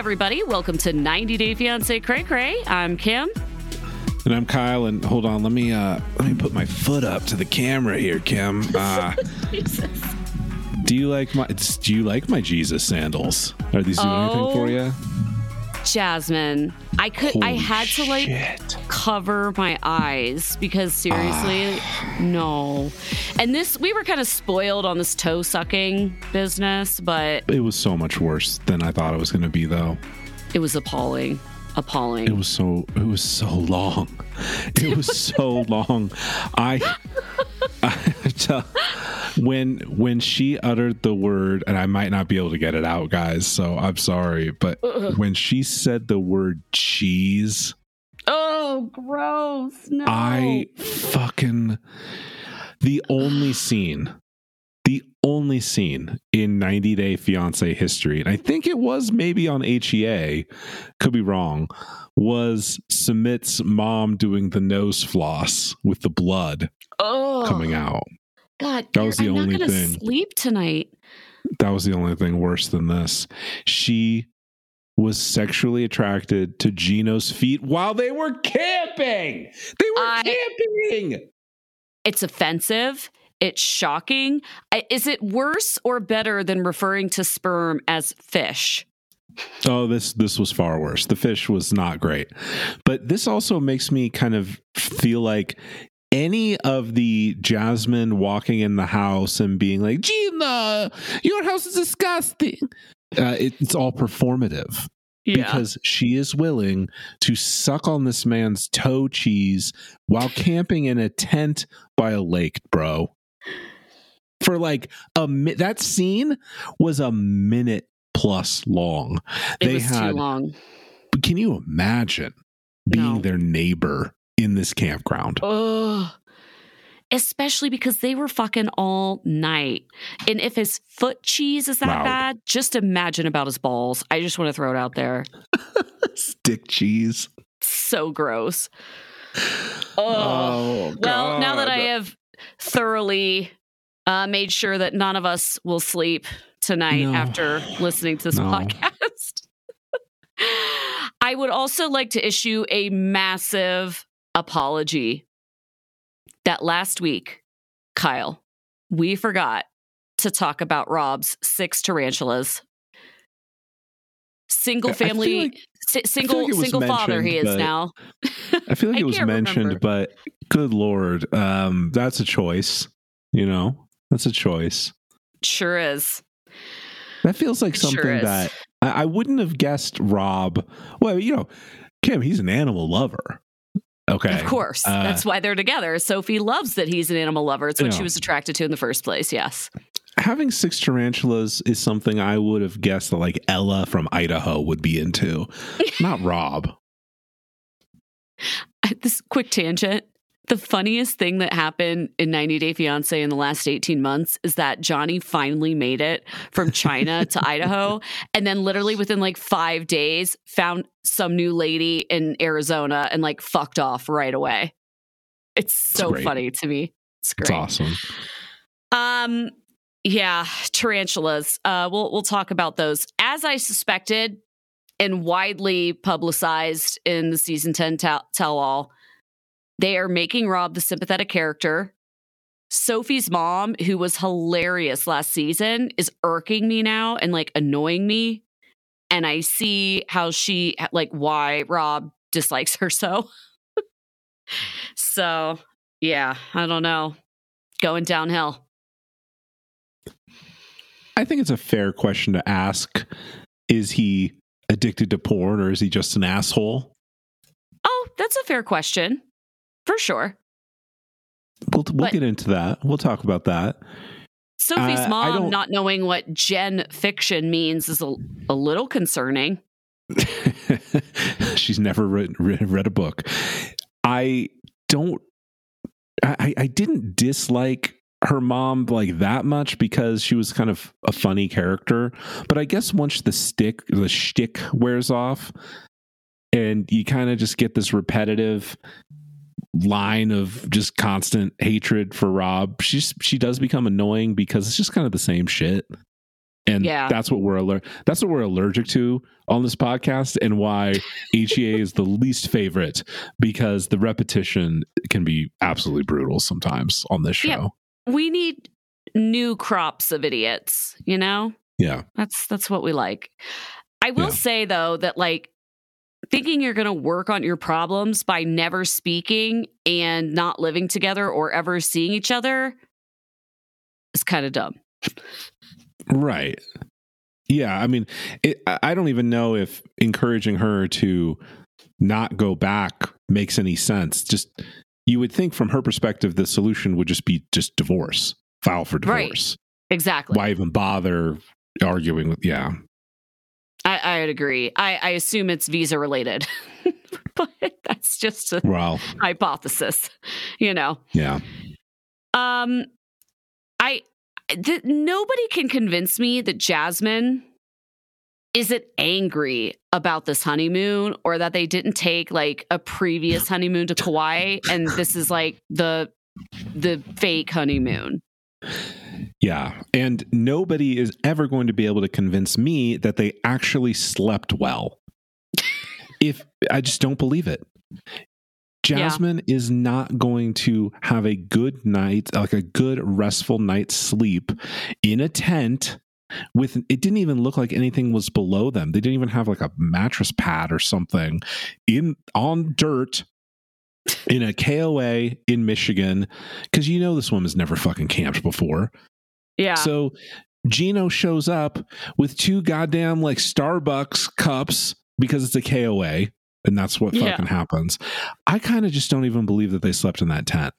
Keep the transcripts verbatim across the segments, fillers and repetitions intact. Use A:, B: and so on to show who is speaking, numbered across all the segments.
A: everybody. Welcome to ninety Day Fiancé Cray Cray. I'm Kim.
B: And I'm Kyle. And hold on, let me uh, let me put my foot up to the camera here, Kim. Uh,
A: Jesus.
B: Do you like my Do you like my Jesus sandals? Are these doing
A: Oh,
B: anything for you?
A: Jasmine, I could.
B: Holy
A: I had to like
B: shit.
A: cover my eyes because seriously, no. And this, we were kind of spoiled on this toe sucking business, but
B: It was so much worse than I thought it was going to be, though.
A: it was appalling. Appalling.
B: It was so. It was so long. It was so long. I. I tell, when when she uttered the word, and I might not be able to get it out, guys. So I'm sorry, but
A: Ugh.
B: when she said the word cheese,
A: Oh, gross. No.
B: I fucking the only scene, the only scene in ninety Day Fiancé history, and I think it was maybe on H E A, could be wrong, was Sumit's mom doing the nose floss with the blood
A: oh,
B: coming out.
A: God,
B: That was the
A: I'm
B: only
A: not gonna
B: thing.
A: sleep tonight.
B: That was the only thing worse than this. She was sexually attracted to Gino's feet while they were camping. They were
A: I-
B: camping.
A: It's offensive. It's shocking. I, is it worse or better than referring to sperm as fish?
B: Oh, this this was far worse. The fish was not great. But this also makes me kind of feel like any of the Jasmine walking in the house and being like, Gina, your house is disgusting. Uh, it, it's all performative. Because she is willing to suck on this man's toe cheese while camping in a tent by a lake, bro. For like a mi- that scene was a minute plus long.
A: it
B: They
A: was
B: had,
A: too long.
B: Can you imagine being
A: No.
B: their neighbor in this campground?
A: Ugh. Especially because they were fucking all night. And if his foot cheese is that
B: Wow.
A: bad, just imagine about his balls. I just want to throw it out there.
B: Stick cheese.
A: So gross. Oh,
B: Oh,
A: well, now that
B: God.
A: I have thoroughly uh, made sure that none of us will sleep tonight
B: No.
A: after listening to this
B: No.
A: podcast, I would also like to issue a massive apology that last week, Kyle, we forgot to talk about Rob's six tarantulas. Single
B: I feel
A: family,
B: like-
A: si- single
B: like it was
A: single father he is
B: mentioned, but-
A: now.
B: I feel like
A: I
B: it was
A: can't
B: mentioned,
A: remember.
B: but good Lord, um, that's a choice. You know, that's a choice.
A: Sure is.
B: That feels like
A: It sure
B: something
A: is.
B: that I, I wouldn't have guessed Rob. Well, you know, Kim, he's an animal lover. Okay.
A: Of course.
B: Uh,
A: That's why they're together. Sophie loves that he's an animal lover. It's what
B: Yeah.
A: she was attracted to in the first place. Yes.
B: Having six tarantulas is something I would have guessed that like Ella from Idaho would be into, not Rob.
A: This quick tangent. The funniest thing that happened in ninety Day Fiancé in the last eighteen months is that Johnny finally made it from China to Idaho. And then literally within like five days found some new lady in Arizona and like fucked off right away. It's so
B: great.
A: funny to me. It's
B: It's
A: great.
B: awesome.
A: Um, yeah, tarantulas. Uh, we'll we'll talk about those. As I suspected, and widely publicized in the season ten tell, tell all, they are making Rob the sympathetic character. Sophie's mom, who was hilarious last season, is irking me now and like annoying me. And I see how she like why Rob dislikes her so. So yeah, I don't know. Going downhill.
B: I think it's a fair question to ask. Is he addicted to porn or is he just an asshole?
A: Oh, that's a fair question. For sure.
B: We'll, we'll
A: But-
B: get into that. We'll talk about that.
A: Sophie's
B: Uh, I
A: mom
B: don't-
A: not knowing what gen fiction means is a, a little concerning.
B: She's never read, read, read a book. I don't, I, I didn't dislike her mom like that much because she was kind of a funny character. But I guess once the stick, the shtick wears off and you kind of just get this repetitive line of just constant hatred for Rob, she's, she does become annoying because it's just kind of the same shit. And
A: yeah.
B: that's what we're aller- that's what we're allergic to on this podcast, and why H E A is the least favorite, because the repetition can be absolutely brutal sometimes on this show.
A: Yeah. We need new crops of idiots, you know?
B: Yeah.
A: That's that's what we like. I will yeah. say though that like thinking you're going to work on your problems by never speaking and not living together or ever seeing each other is kind of dumb.
B: Right. Yeah. I mean, it, I don't even know if encouraging her to not go back makes any sense. Just, you would think from her perspective, the solution would just be just divorce, file for divorce.
A: Right. Exactly.
B: Why even bother arguing with, yeah.
A: I, I'd agree. I, I assume it's visa related, but that's just a
B: well,
A: hypothesis, you know?
B: Yeah.
A: Um, I, th- nobody can convince me that Jasmine isn't angry about this honeymoon, or that they didn't take like a previous honeymoon to Kauai and this is like the, the fake honeymoon.
B: Yeah. And nobody is ever going to be able to convince me that they actually slept well. If I just don't believe it. Jasmine yeah. is not going to have a good night, like a good restful night's sleep in a tent with, it didn't even look like anything was below them. They didn't even have like a mattress pad or something in on dirt in a K O A in Michigan. Cause you know, this woman's never fucking camped before.
A: Yeah.
B: So Gino shows up with two goddamn like Starbucks cups because it's a K O A, and that's what fucking yeah. happens. I kind of just don't even believe that they slept in that tent.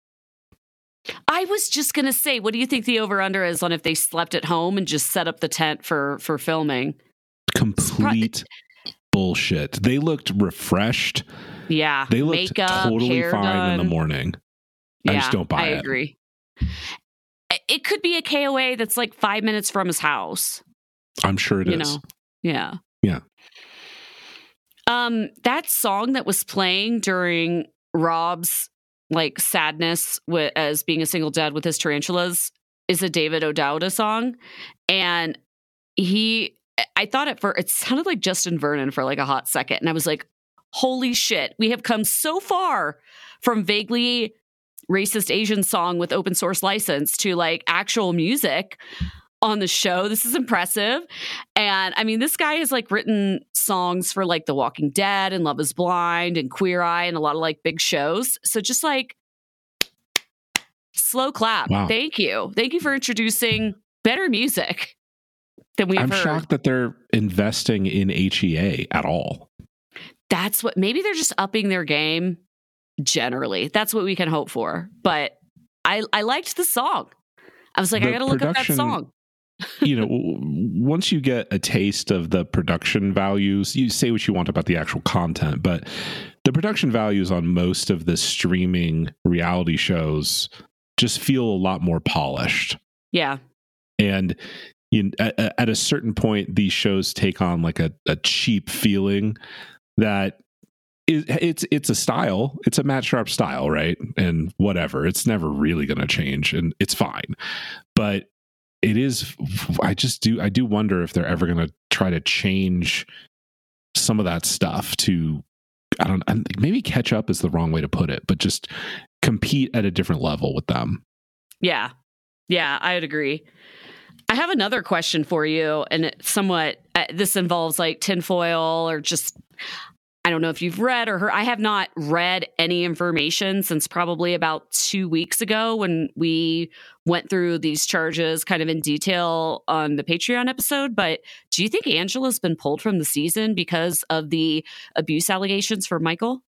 A: I was just going to say, what do you think the over-under is on if they slept at home and just set up the tent for, for filming?
B: Complete pro- bullshit. They looked refreshed.
A: Yeah.
B: They looked
A: Makeup,
B: totally fine
A: done.
B: in the morning.
A: Yeah,
B: I just don't buy
A: I
B: it.
A: I agree. It could be a K O A that's like five minutes from his house.
B: I'm sure it
A: you
B: is.
A: Know? Yeah.
B: Yeah.
A: Um, that song that was playing during Rob's like sadness with, as being a single dad with his tarantulas is a David O'Dowda song. And he, I thought at first, it sounded like Justin Vernon for like a hot second. And I was like, holy shit, we have come so far from vaguely racist Asian song with open source license to like actual music on the show. This is impressive. And I mean, this guy has like written songs for like The Walking Dead and Love is Blind and Queer Eye and a lot of like big shows. So just like slow clap.
B: Wow.
A: Thank you. Thank you for introducing better music than we've
B: I'm
A: heard.
B: shocked that they're investing in H E A at all.
A: That's what, maybe they're just upping their game generally. That's what we can hope for. But I, I liked the song. I was like, the I got to look up that song.
B: You know, once you get a taste of the production values, you say what you want about the actual content, but the production values on most of the streaming reality shows just feel a lot more polished.
A: Yeah.
B: And you, at, at a certain point, these shows take on like a, a cheap feeling that is, it's it's a style. It's a Matt Sharp style, right? And whatever. It's never really going to change, and it's fine. But it is, I just do, I do wonder if they're ever going to try to change some of that stuff to, I don't, maybe catch up is the wrong way to put it, but just compete at a different level with them.
A: Yeah. Yeah, I would agree. I have another question for you, and it somewhat, uh, this involves like tinfoil or just, I don't know if you've read or heard. I have not read any information since probably about two weeks ago when we went through these charges kind of in detail on the Patreon episode. But do you think Angela's been pulled from the season because of the abuse allegations for Michael?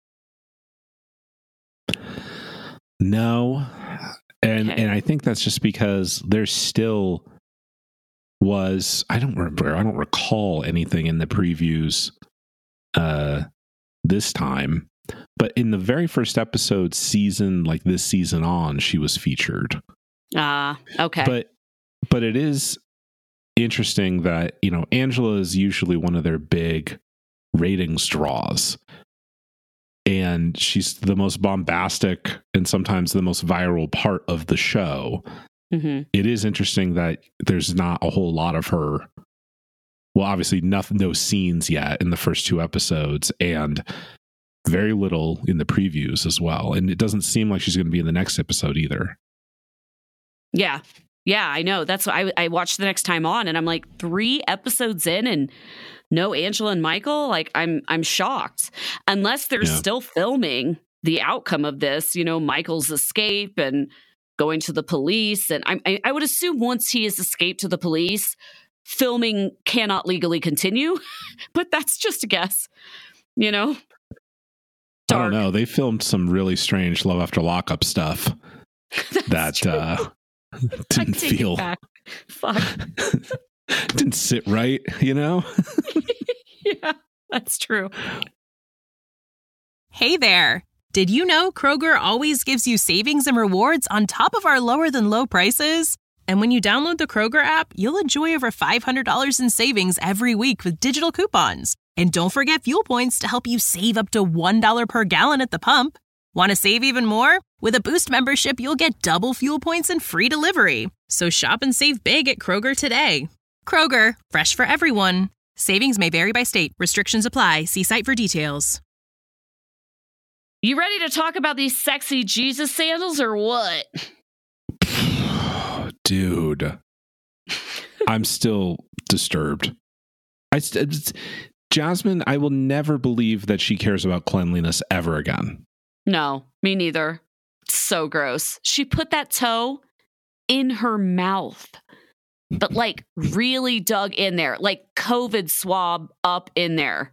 B: No. And
A: Okay.
B: and I think that's just because there's still was, I don't remember, I don't recall anything in the previews uh this time, but in the very first episode season, like this season on, she was featured.
A: Ah, uh, okay.
B: But but it is interesting that, you know, Angela is usually one of their big ratings draws. And she's the most bombastic and sometimes the most viral part of the show.
A: Mm-hmm.
B: It is interesting that there's not a whole lot of her. Well, obviously, nothing, no scenes yet in the first two episodes, and very little in the previews as well. And it doesn't seem like she's going to be in the next episode either.
A: Yeah. Yeah, I know. That's what I, I watched the next time on, and I'm like, three episodes in and no Angela and Michael? Like, I'm I'm shocked. Unless they're
B: Yeah.
A: still filming the outcome of this, you know, Michael's escape and going to the police. And I, I, I would assume once he has escaped to the police, filming cannot legally continue. But that's just a guess, you know? Dark.
B: I don't know. They filmed some really strange Love After Lockup stuff that
A: true.
B: uh, didn't
A: I take it
B: feel
A: back. Fuck.
B: didn't sit right, you know?
A: Yeah, that's true.
C: Hey there. Did you know Kroger always gives you savings and rewards on top of our lower than low prices? And when you download the Kroger app, you'll enjoy over five hundred dollars in savings every week with digital coupons. And don't forget fuel points to help you save up to one dollar per gallon at the pump. Want to save even more? With a Boost membership, you'll get double fuel points and free delivery. So shop and save big at Kroger today. Kroger, fresh for everyone. Savings may vary by state. Restrictions apply. See site for details.
A: You ready to talk about these sexy Jesus sandals or what?
B: Dude, I'm still disturbed. I st- Jasmine, I will never believe that she cares about cleanliness ever again.
A: No, me neither. It's so gross. She put that toe in her mouth, but like really dug in there, like COVID swab up in there.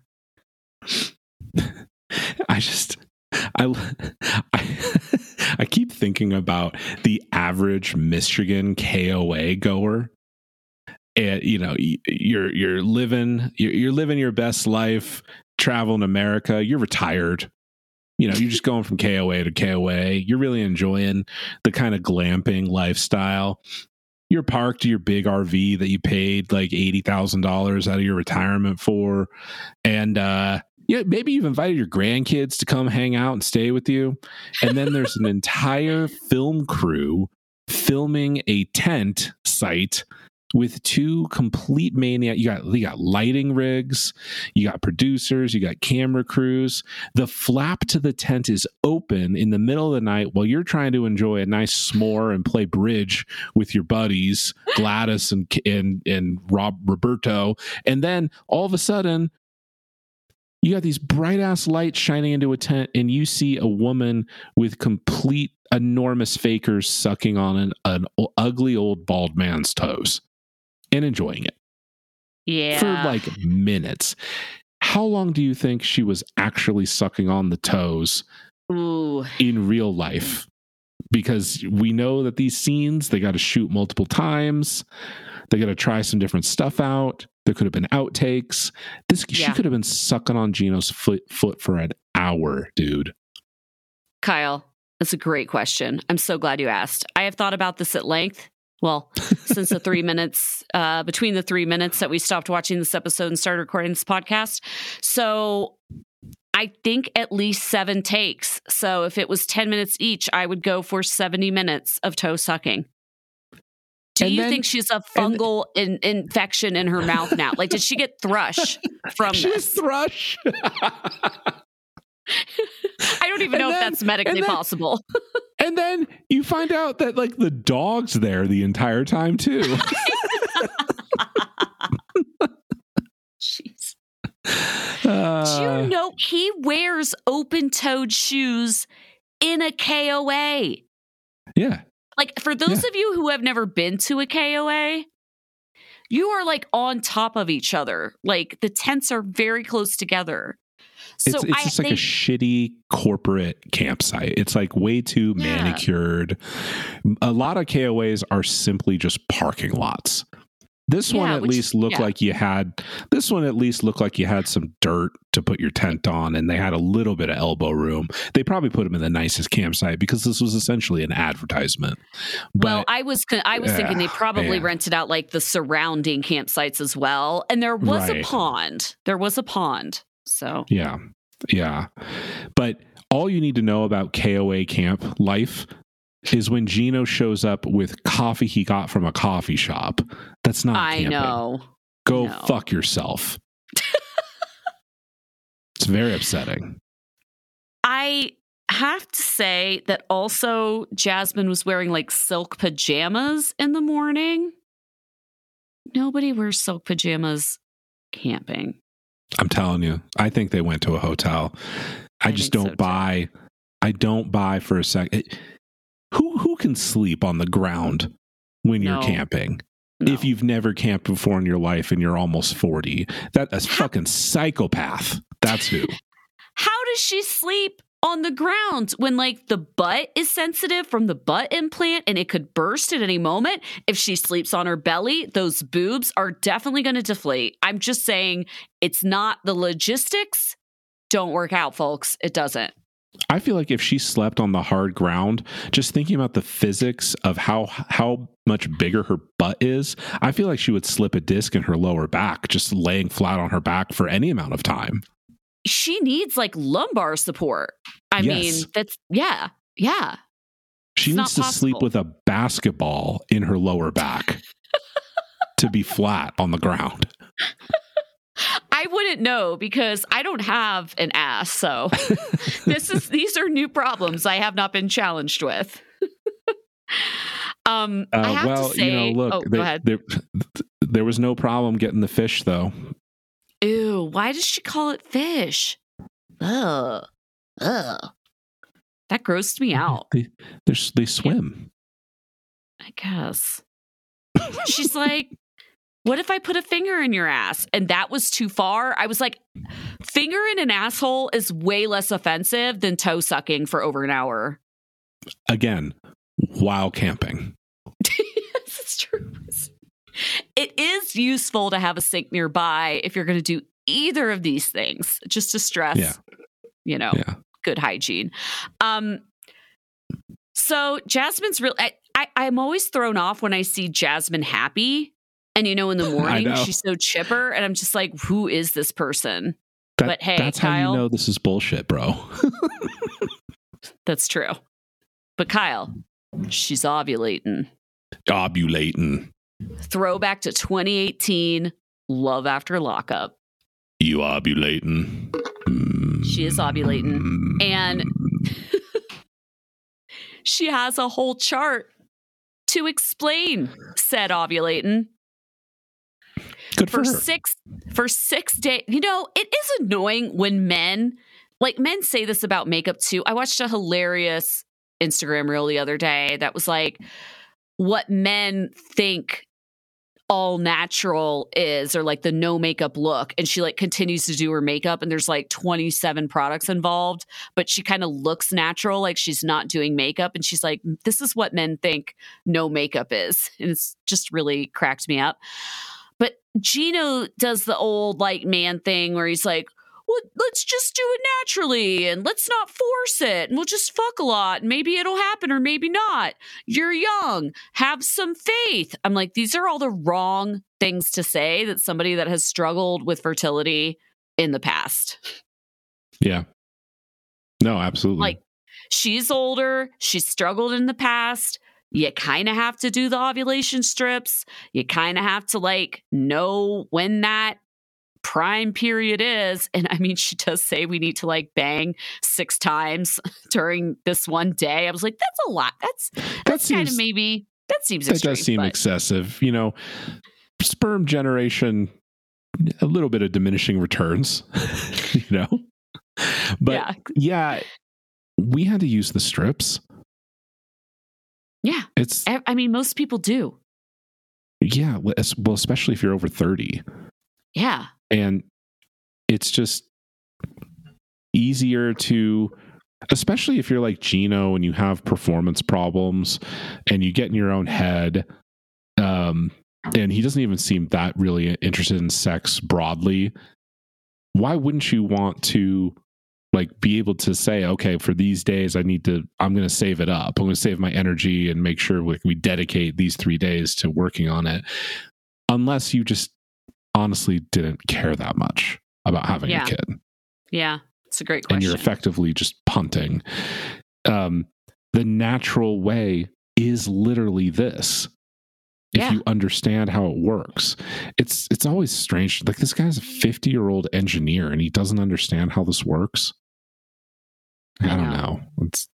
B: I just, I, I, I keep thinking about the average Michigan K O A goer. And, you know, you're you're living you're, you're living your best life, traveling America. You're retired. You know, you're just going from K O A to K O A. You're really enjoying the kind of glamping lifestyle. You're parked to your big R V that you paid like eighty thousand dollars out of your retirement for. And, uh, yeah, maybe you've invited your grandkids to come hang out and stay with you. And then there's an entire film crew filming a tent site with two complete maniac. You got you got lighting rigs, you got producers, you got camera crews. The flap to the tent is open in the middle of the night while you're trying to enjoy a nice s'more and play bridge with your buddies, Gladys and and and Rob Roberto. And then all of a sudden, you got these bright ass lights shining into a tent, and you see a woman with complete enormous fakers sucking on an, an ugly old bald man's toes. And enjoying it.
A: Yeah.
B: For like minutes. How long do you think she was actually sucking on the toes
A: Ooh.
B: in real life? Because we know that these scenes, they got to shoot multiple times. They got to try some different stuff out. There could have been outtakes. This
A: Yeah.
B: She could have been sucking on Gino's foot, foot for an hour, dude.
A: Kyle, that's a great question. I'm so glad you asked. I have thought about this at length. Well, since the three minutes, uh, between the three minutes that we stopped watching this episode and started recording this podcast. So I think at least seven takes. So if it was ten minutes each, I would go for seventy minutes of toe sucking. Do
B: And
A: you
B: then-
A: think she's a fungal in, infection in her mouth now? Like, did she get thrush from
B: She's
A: this?
B: thrush.
A: I don't even
B: And
A: know if
B: then-
A: that's medically
B: and then-
A: possible.
B: And then you find out that like the dog's there the entire time too.
A: Jeez.
B: Uh,
A: Do you know he wears open-toed shoes in a K O A?
B: Yeah.
A: Like, for those
B: Yeah.
A: of you who have never been to a K O A, you are like on top of each other. Like, the tents are very close together. So
B: It's, it's
A: I
B: just like
A: think,
B: a shitty corporate campsite. It's like way too
A: Yeah.
B: manicured. A lot of K O As are simply just parking lots. This one
A: Yeah,
B: at
A: which-
B: least looked
A: yeah.
B: like you had this one at least looked like you had some dirt to put your tent on, and they had a little bit of elbow room. They probably put them in the nicest campsite because this was essentially an advertisement. But
A: well, I was con- I was thinking they
B: Yeah,
A: probably
B: man.
A: rented out like the surrounding campsites as well. And there was
B: Right.
A: a pond. There was a pond. So
B: yeah. Yeah. But all you need to know about K O A camp life is when Gino shows up with coffee he got from a coffee shop. That's not
A: I
B: camping.
A: know.
B: Go
A: No.
B: fuck yourself. It's very upsetting.
A: I have to say that also Jasmine was wearing like silk pajamas in the morning. Nobody wears silk pajamas camping.
B: I'm telling you, I think they went to a hotel. I,
A: I
B: just
A: think
B: don't
A: so,
B: buy. I don't buy for a second. Who who can sleep on the ground when you're
A: No.
B: camping?
A: No.
B: If you've never camped before in your life and you're almost forty, that, that's fucking psychopath. That's who.
A: How does she sleep on the ground when like the butt is sensitive from the butt implant and it could burst at any moment? If she sleeps on her belly, those boobs are definitely going to deflate. I'm just saying it's not the logistics. Don't work out, folks. It doesn't.
B: I feel like if she slept on the hard ground, just thinking about the physics of how how much bigger her butt is, I feel like she would slip a disc in her lower back just laying flat on her back for any amount of time.
A: She needs like lumbar support. I
B: Yes.
A: mean, that's, yeah, yeah.
B: She
A: It's
B: needs to
A: not
B: sleep
A: possible.
B: with a basketball in her lower back to be flat on the ground.
A: I wouldn't know because I don't have an ass. So this is, these are new problems I have not been challenged with. um, I
B: Uh,
A: have
B: well,
A: to say,
B: you know, look,
A: oh,
B: they-
A: go ahead.
B: there, there was no problem getting the fish, though.
A: Ew, why does she call it fish? Ugh. Ugh. That grossed me out,
B: They they're, they swim.
A: I guess. She's like, what if I put a finger in your ass? And that was too far. I was like, finger in an asshole is way less offensive than toe sucking for over an hour.
B: Again, while camping.
A: Yes, it's true. It is useful to have a sink nearby if you're going to do either of these things, just to stress,
B: Yeah.
A: you know,
B: Yeah.
A: good hygiene. Um, so Jasmine's real. I, I, I'm always thrown off when I see Jasmine happy. And, you know, in the morning,
B: know.
A: she's so chipper. And I'm just like, who is this person?
B: That,
A: But hey,
B: that's how
A: Kyle-
B: you know this is bullshit, bro.
A: That's true. But Kyle, she's ovulating.
B: Ovulating.
A: Throwback to twenty eighteen, love after lockup.
B: You ovulating.
A: She is ovulating. And she has a whole chart to explain said ovulating.
B: Good for,
A: For
B: her.
A: six for six days. You know, it is annoying when men, like men say this about makeup too. I watched a hilarious Instagram reel the other day that was like what men think all natural is, or like the no makeup look. And she like continues to do her makeup and there's like twenty-seven products involved, but she kind of looks natural, like she's not doing makeup. And she's like, this is what men think no makeup is. And it's just really cracked me up. But Gino does the old like man thing where he's like, well, let's just do it naturally and let's not force it. And we'll just fuck a lot. And maybe it'll happen or maybe not. You're young. Have some faith. I'm like, these are all the wrong things to say that somebody that has struggled with fertility in the past.
B: Yeah. No, absolutely.
A: Like, she's older. She's struggled in the past. You kind of have to do the ovulation strips. You kind of have to like know when that prime period is. And I mean, she does say we need to like bang six times during this one day. I was like, that's a lot. That's that's
B: That
A: kind of
B: seems-
A: maybe that seems
B: that
A: extreme,
B: does seem
A: but-
B: excessive. You know, sperm generation, a little bit of diminishing returns, you know? But
A: yeah.
B: yeah, we had to use the strips.
A: Yeah.
B: It's,
A: I I mean, most people do.
B: yeah, well, es- well, especially if you're over thirty.
A: Yeah.
B: And it's just easier to, especially if you're like Gino and you have performance problems and you get in your own head. Um, and he doesn't even seem that really interested in sex broadly. Why wouldn't you want to like be able to say, okay, for these days, I need to, I'm going to save it up. I'm going to save my energy and make sure we, we dedicate these three days to working on it. Unless you just honestly didn't care that much about having
A: Yeah.
B: a kid.
A: Yeah. It's a great
B: And
A: question.
B: you're effectively just punting. Um, the natural way is literally this. If
A: Yeah.
B: you understand how it works, it's it's always strange. Like, this guy's a fifty year old engineer and he doesn't understand how this works. I,
A: I
B: don't
A: know.
B: know. It's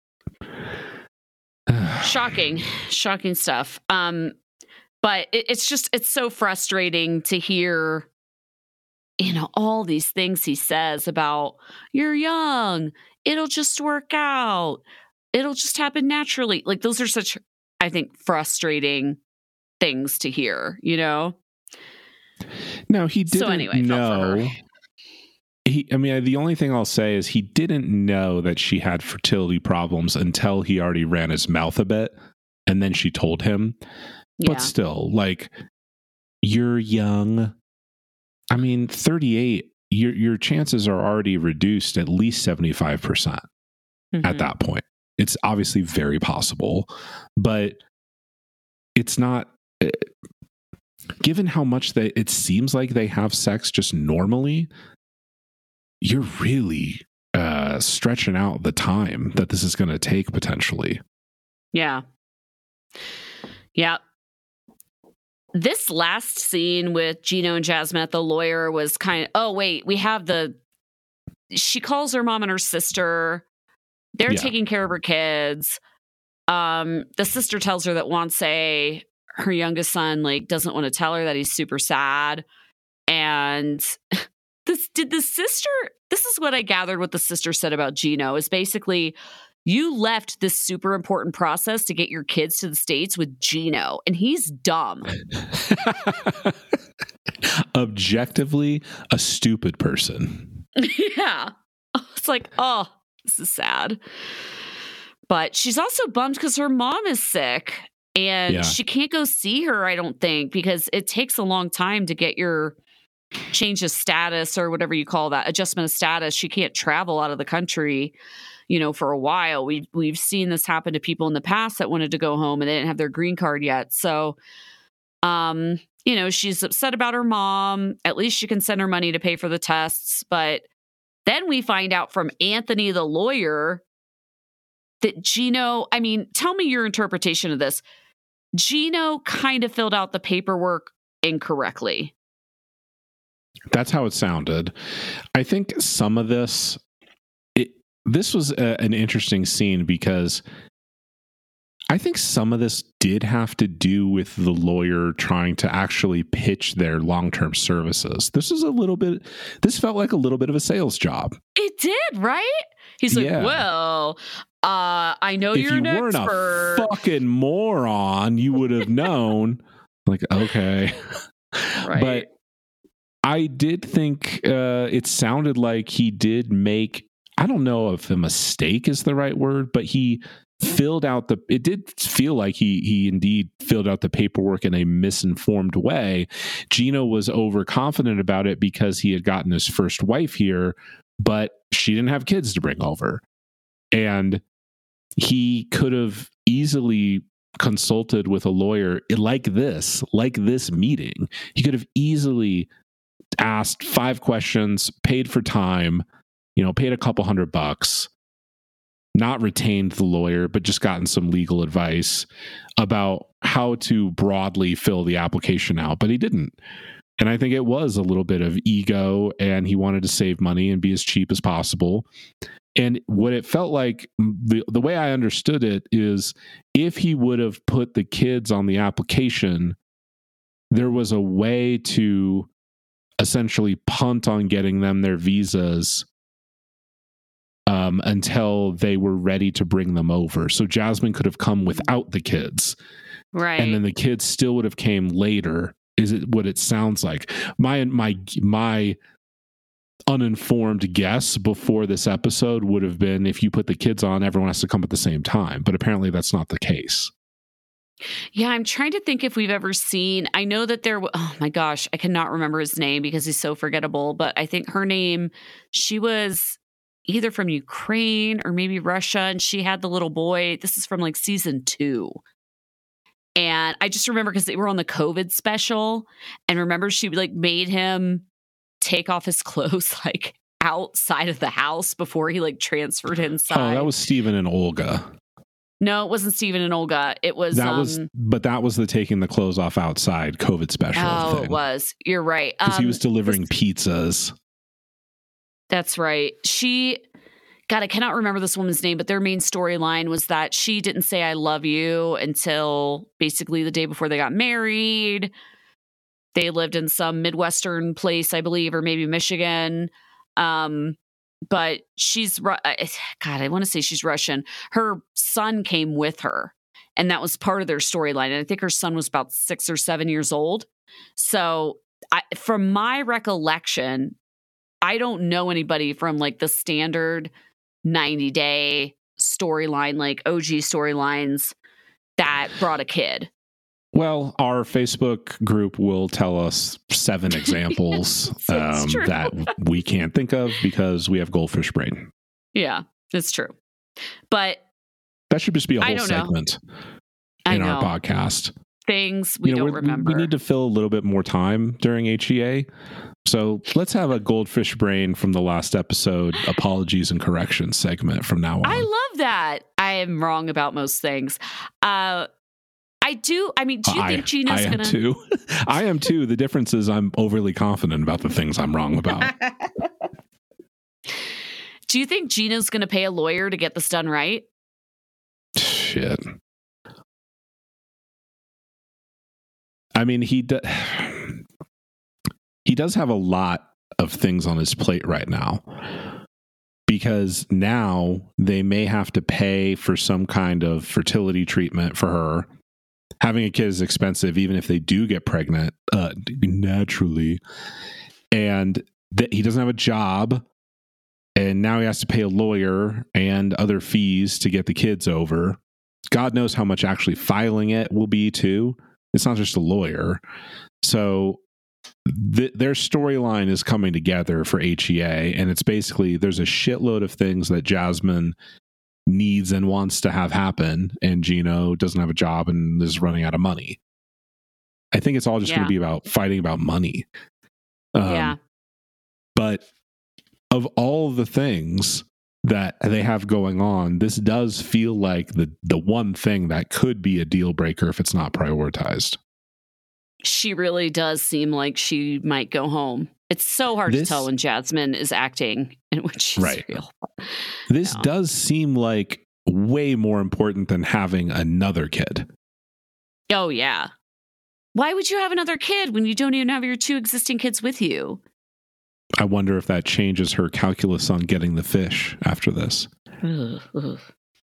A: shocking, shocking stuff. Um, but it, it's just it's so frustrating to hear, you know, all these things he says about you're young, it'll just work out, it'll just happen naturally. Like, those are such, I think, frustrating things to hear, you know?
B: No, he didn't
A: So anyway, felt for
B: know.
A: her.
B: He, I mean, the only thing I'll say is he didn't know that she had fertility problems until he already ran his mouth a bit, and then she told him.
A: Yeah.
B: But still, like, you're young. I mean, thirty-eight, your your chances are already reduced at least seventy-five percent
A: Mhm.
B: at that point. It's obviously very possible, but it's not... Uh, given how much they, it seems like they have sex just normally, you're really uh, stretching out the time that this is going to take potentially.
A: Yeah. Yeah. This last scene with Gino and Jasmine at the lawyer was kind of, oh, wait, we have the, she calls her mom and her sister. They're
B: Yeah.
A: taking care of her kids. Um, the sister tells her that Wansei, her youngest son, like, doesn't want to tell her that he's super sad. And this, did the sister, this is what I gathered what the sister said about Gino, is basically, you left this super important process to get your kids to the States with Gino, and he's dumb.
B: Objectively, a stupid person.
A: Yeah. It's like, oh, this is sad. But she's also bummed because her mom is sick and
B: Yeah.
A: she can't go see her, I don't think, because it takes a long time to get your change of status or whatever you call that, adjustment of status. She can't travel out of the country, you know, for a while. We've, we've seen this happen to people in the past that wanted to go home and they didn't have their green card yet. So, um, you know, she's upset about her mom. At least she can send her money to pay for the tests. But then we find out from Anthony, the lawyer, that Gino, I mean, tell me your interpretation of this. Gino kind of filled out the paperwork incorrectly.
B: That's how it sounded. I think some of this, it, this was a, an interesting scene because I think some of this did have to do with the lawyer trying to actually pitch their long-term services. This is a little bit, this felt like a little bit of a sales job.
A: It did, right? He's like,
B: Yeah.
A: well, uh, I know
B: If
A: you're
B: you
A: an
B: weren't
A: expert.
B: a fucking moron, you would have known. Like, okay.
A: Right.
B: But I did think uh, it sounded like he did make, I don't know if a mistake is the right word, but he filled out the, it did feel like he he indeed filled out the paperwork in a misinformed way. Gino was overconfident about it because he had gotten his first wife here, but she didn't have kids to bring over. And he could have easily consulted with a lawyer like this, like this meeting. He could have easily asked five questions, paid for time, you know, paid a couple hundred bucks, not retained the lawyer, but just gotten some legal advice about how to broadly fill the application out. But he didn't. And I think it was a little bit of ego, and he wanted to save money and be as cheap as possible. And what it felt like, the, the way I understood it is, if he would have put the kids on the application, there was a way to essentially punt on getting them their visas um, until they were ready to bring them over. So Jasmine could have come without the kids.
A: Right.
B: And then the kids still would have came later, is it what it sounds like. My my my uninformed guess before this episode would have been, if you put the kids on, everyone has to come at the same time. But apparently that's not the case.
A: Yeah, I'm trying to think if we've ever seen, I know that there, oh my gosh, I cannot remember his name because he's so forgettable, but I think her name, she was either from Ukraine or maybe Russia, and she had the little boy. This is from like season two. And I just remember because they were on the COVID special, and remember she like made him take off his clothes like outside of the house before he like transferred inside.
B: Oh, that was Steven and Olga.
A: No, it wasn't Steven and Olga. It was
B: that
A: um,
B: was, but that was the taking the clothes off outside COVID special.
A: Oh,
B: thing.
A: It was. You're right.
B: Because
A: um,
B: he was delivering
A: this,
B: pizzas.
A: That's right. She, God, I cannot remember this woman's name, but their main storyline was that she didn't say "I love you" until basically the day before they got married. They lived in some Midwestern place, I believe, or maybe Michigan. Um, but she's, God, I want to say she's Russian. Her son came with her, and that was part of their storyline. And I think her son was about six or seven years old. So I, from my recollection, I don't know anybody from like the standard ninety day storyline, like O G storylines, that brought a kid.
B: Well, our Facebook group will tell us seven examples um, that we can't think of because we have goldfish brain.
A: Yeah, it's true. But
B: that should just be a whole segment
A: know.
B: in our podcast.
A: Things we
B: you know,
A: don't remember.
B: We need to fill a little bit more time during H E A. So let's have a goldfish brain from the last episode, apologies and corrections segment from now on.
A: I love that. I am wrong about most things. Uh, I do. I mean, do you
B: I,
A: think Gina's
B: I
A: going
B: to? too. I am too. The difference is I'm overly confident about the things I'm wrong about.
A: Do you think Gina's going to pay a lawyer to get this done right?
B: Shit. I mean, he does. He does have a lot of things on his plate right now, because now they may have to pay for some kind of fertility treatment for her. Having a kid is expensive, even if they do get pregnant uh, naturally. And that he doesn't have a job, and now he has to pay a lawyer and other fees to get the kids over. God knows how much actually filing it will be too. It's not just a lawyer. So th- their storyline is coming together for H E A, and it's basically there's a shitload of things that Jasmine needs and wants to have happen, and Gino doesn't have a job and is running out of money. I think it's all just
A: yeah.
B: going to be about fighting about money. Um,
A: yeah.
B: But of all the things that they have going on, this does feel like the the one thing that could be a deal breaker if it's not prioritized.
A: She really does seem like she might go home. It's so hard
B: this,
A: to tell when Jasmine is acting and when she's
B: right.
A: real.
B: This
A: no.
B: does seem like way more important than having another kid.
A: Oh, yeah. Why would you have another kid when you don't even have your two existing kids with you?
B: I wonder if that changes her calculus on getting the fish after this.
A: Ugh, ugh.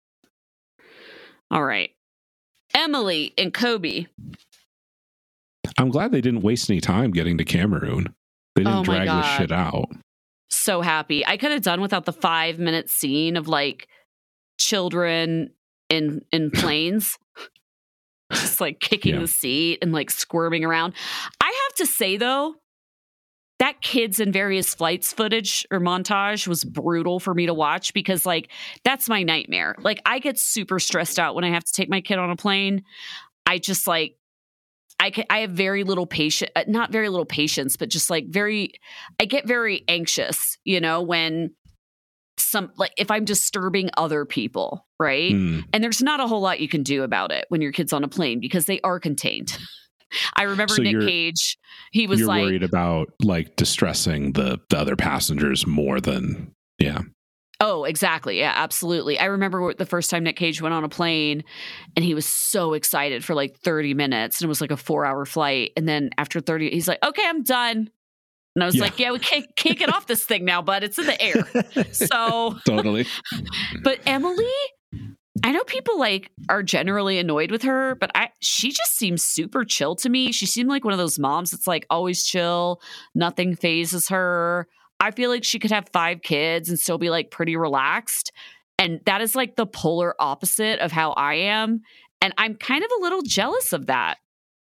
A: All right. Emily and Kobe.
B: I'm glad they didn't waste any time getting to Cameroon. They didn't
A: oh
B: drag
A: God.
B: this shit out.
A: So happy. I could have done without the five minute scene of like children in in planes. Just like kicking
B: yeah.
A: the seat and like squirming around. I have to say though, that kids in various flights footage or montage was brutal for me to watch, because like that's my nightmare. Like I get super stressed out when I have to take my kid on a plane. I just like I can, I have very little patience, not very little patience, but just like very, I get very anxious, you know, when some, like if I'm disturbing other people, right?
B: Mm.
A: And there's not a whole lot you can do about it when your kid's on a plane because they are contained. I remember
B: So
A: Nick
B: you're-
A: Cage, he was
B: You're
A: like,
B: worried about like distressing the, the other passengers more than, yeah.
A: oh, exactly. Yeah, absolutely. I remember the first time Nick Cage went on a plane and he was so excited for like thirty minutes, and it was like a four hour flight. And then after thirty, he's like, okay, I'm done. And I was
B: Yeah.
A: like, yeah, we can't, can't get off this thing now, bud. It's in the air. So
B: Totally.
A: But Emily, I know people like are generally annoyed with her, but I she just seems super chill to me. She seemed like one of those moms that's like always chill. Nothing phases her. I feel like she could have five kids and still be like pretty relaxed. And that is like the polar opposite of how I am. And I'm kind of a little jealous of that.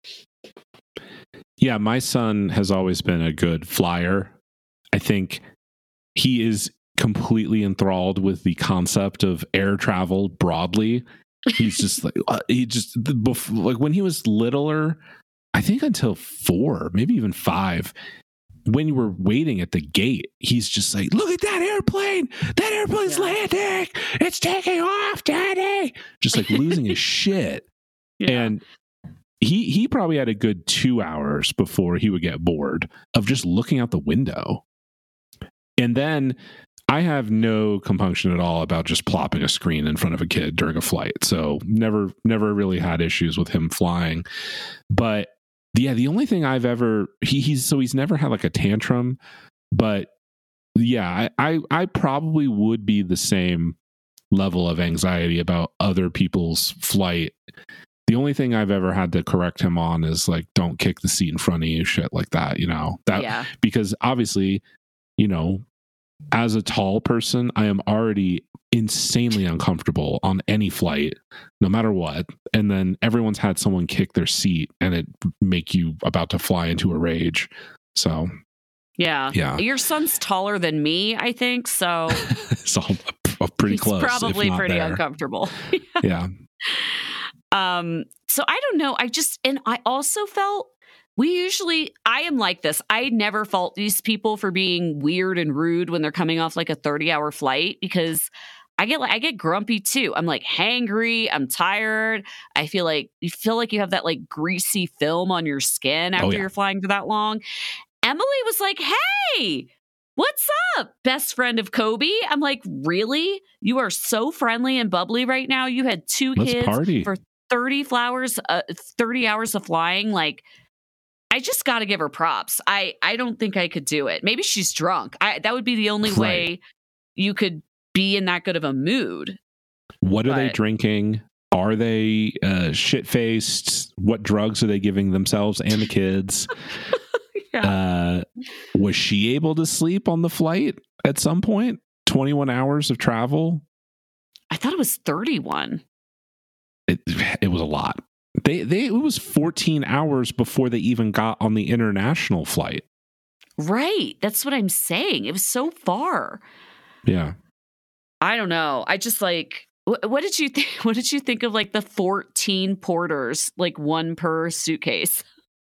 B: Yeah, my son has always been a good flyer. I think he is completely enthralled with the concept of air travel broadly. He's just like, uh, he just, like when he was littler, I think until four, maybe even five, when you were waiting at the gate, he's just like, look at that airplane, that airplane's yeah. landing. It's taking off, Daddy. Just like losing his shit. Yeah. And he he probably had a good two hours before he would get bored of just looking out the window. And then I have no compunction at all about just plopping a screen in front of a kid during a flight. So never, never really had issues with him flying. But yeah, the only thing I've ever, he, he's, so he's never had like a tantrum, but yeah, I, I, I probably would be the same level of anxiety about other people's flight. The only thing I've ever had to correct him on is like, don't kick the seat in front of you, shit like that, you know, that, yeah. because obviously, you know, as a tall person, I am already insanely uncomfortable on any flight, no matter what. And then everyone's had someone kick their seat and it make you about to fly into a rage. So,
A: yeah,
B: yeah.
A: Your son's taller than me, I think. So,
B: so pretty
A: he's
B: close.
A: Probably pretty
B: there.
A: uncomfortable.
B: yeah.
A: Um. So I don't know. I just and I also felt. We usually, I am like this. I never fault these people for being weird and rude when they're coming off like a thirty hour flight because I get like, I get grumpy too. I'm like hangry. I'm tired. I feel like you feel like you have that like greasy film on your skin after oh, yeah. you're flying for that long. Emily was like, hey, what's up, best friend of Kobe? I'm like, really? You are so friendly and bubbly right now. You had two
B: Let's
A: kids
B: party.
A: for thirty flowers, uh, thirty hours of flying. Like, I just got to give her props. I, I don't think I could do it. Maybe she's drunk. I, that would be the only right. way you could be in that good of a mood.
B: What
A: but,
B: are they drinking? Are they uh, shit-faced? What drugs are they giving themselves and the kids? yeah. uh, was she able to sleep on the flight at some point? twenty-one hours of travel?
A: I thought it was thirty-one.
B: It, it was a lot. They they it was fourteen hours before they even got on the international flight.
A: Right. That's what I'm saying. It was so far.
B: Yeah.
A: I don't know. I just like what, what did you think what did you think of like the fourteen porters, like one per suitcase?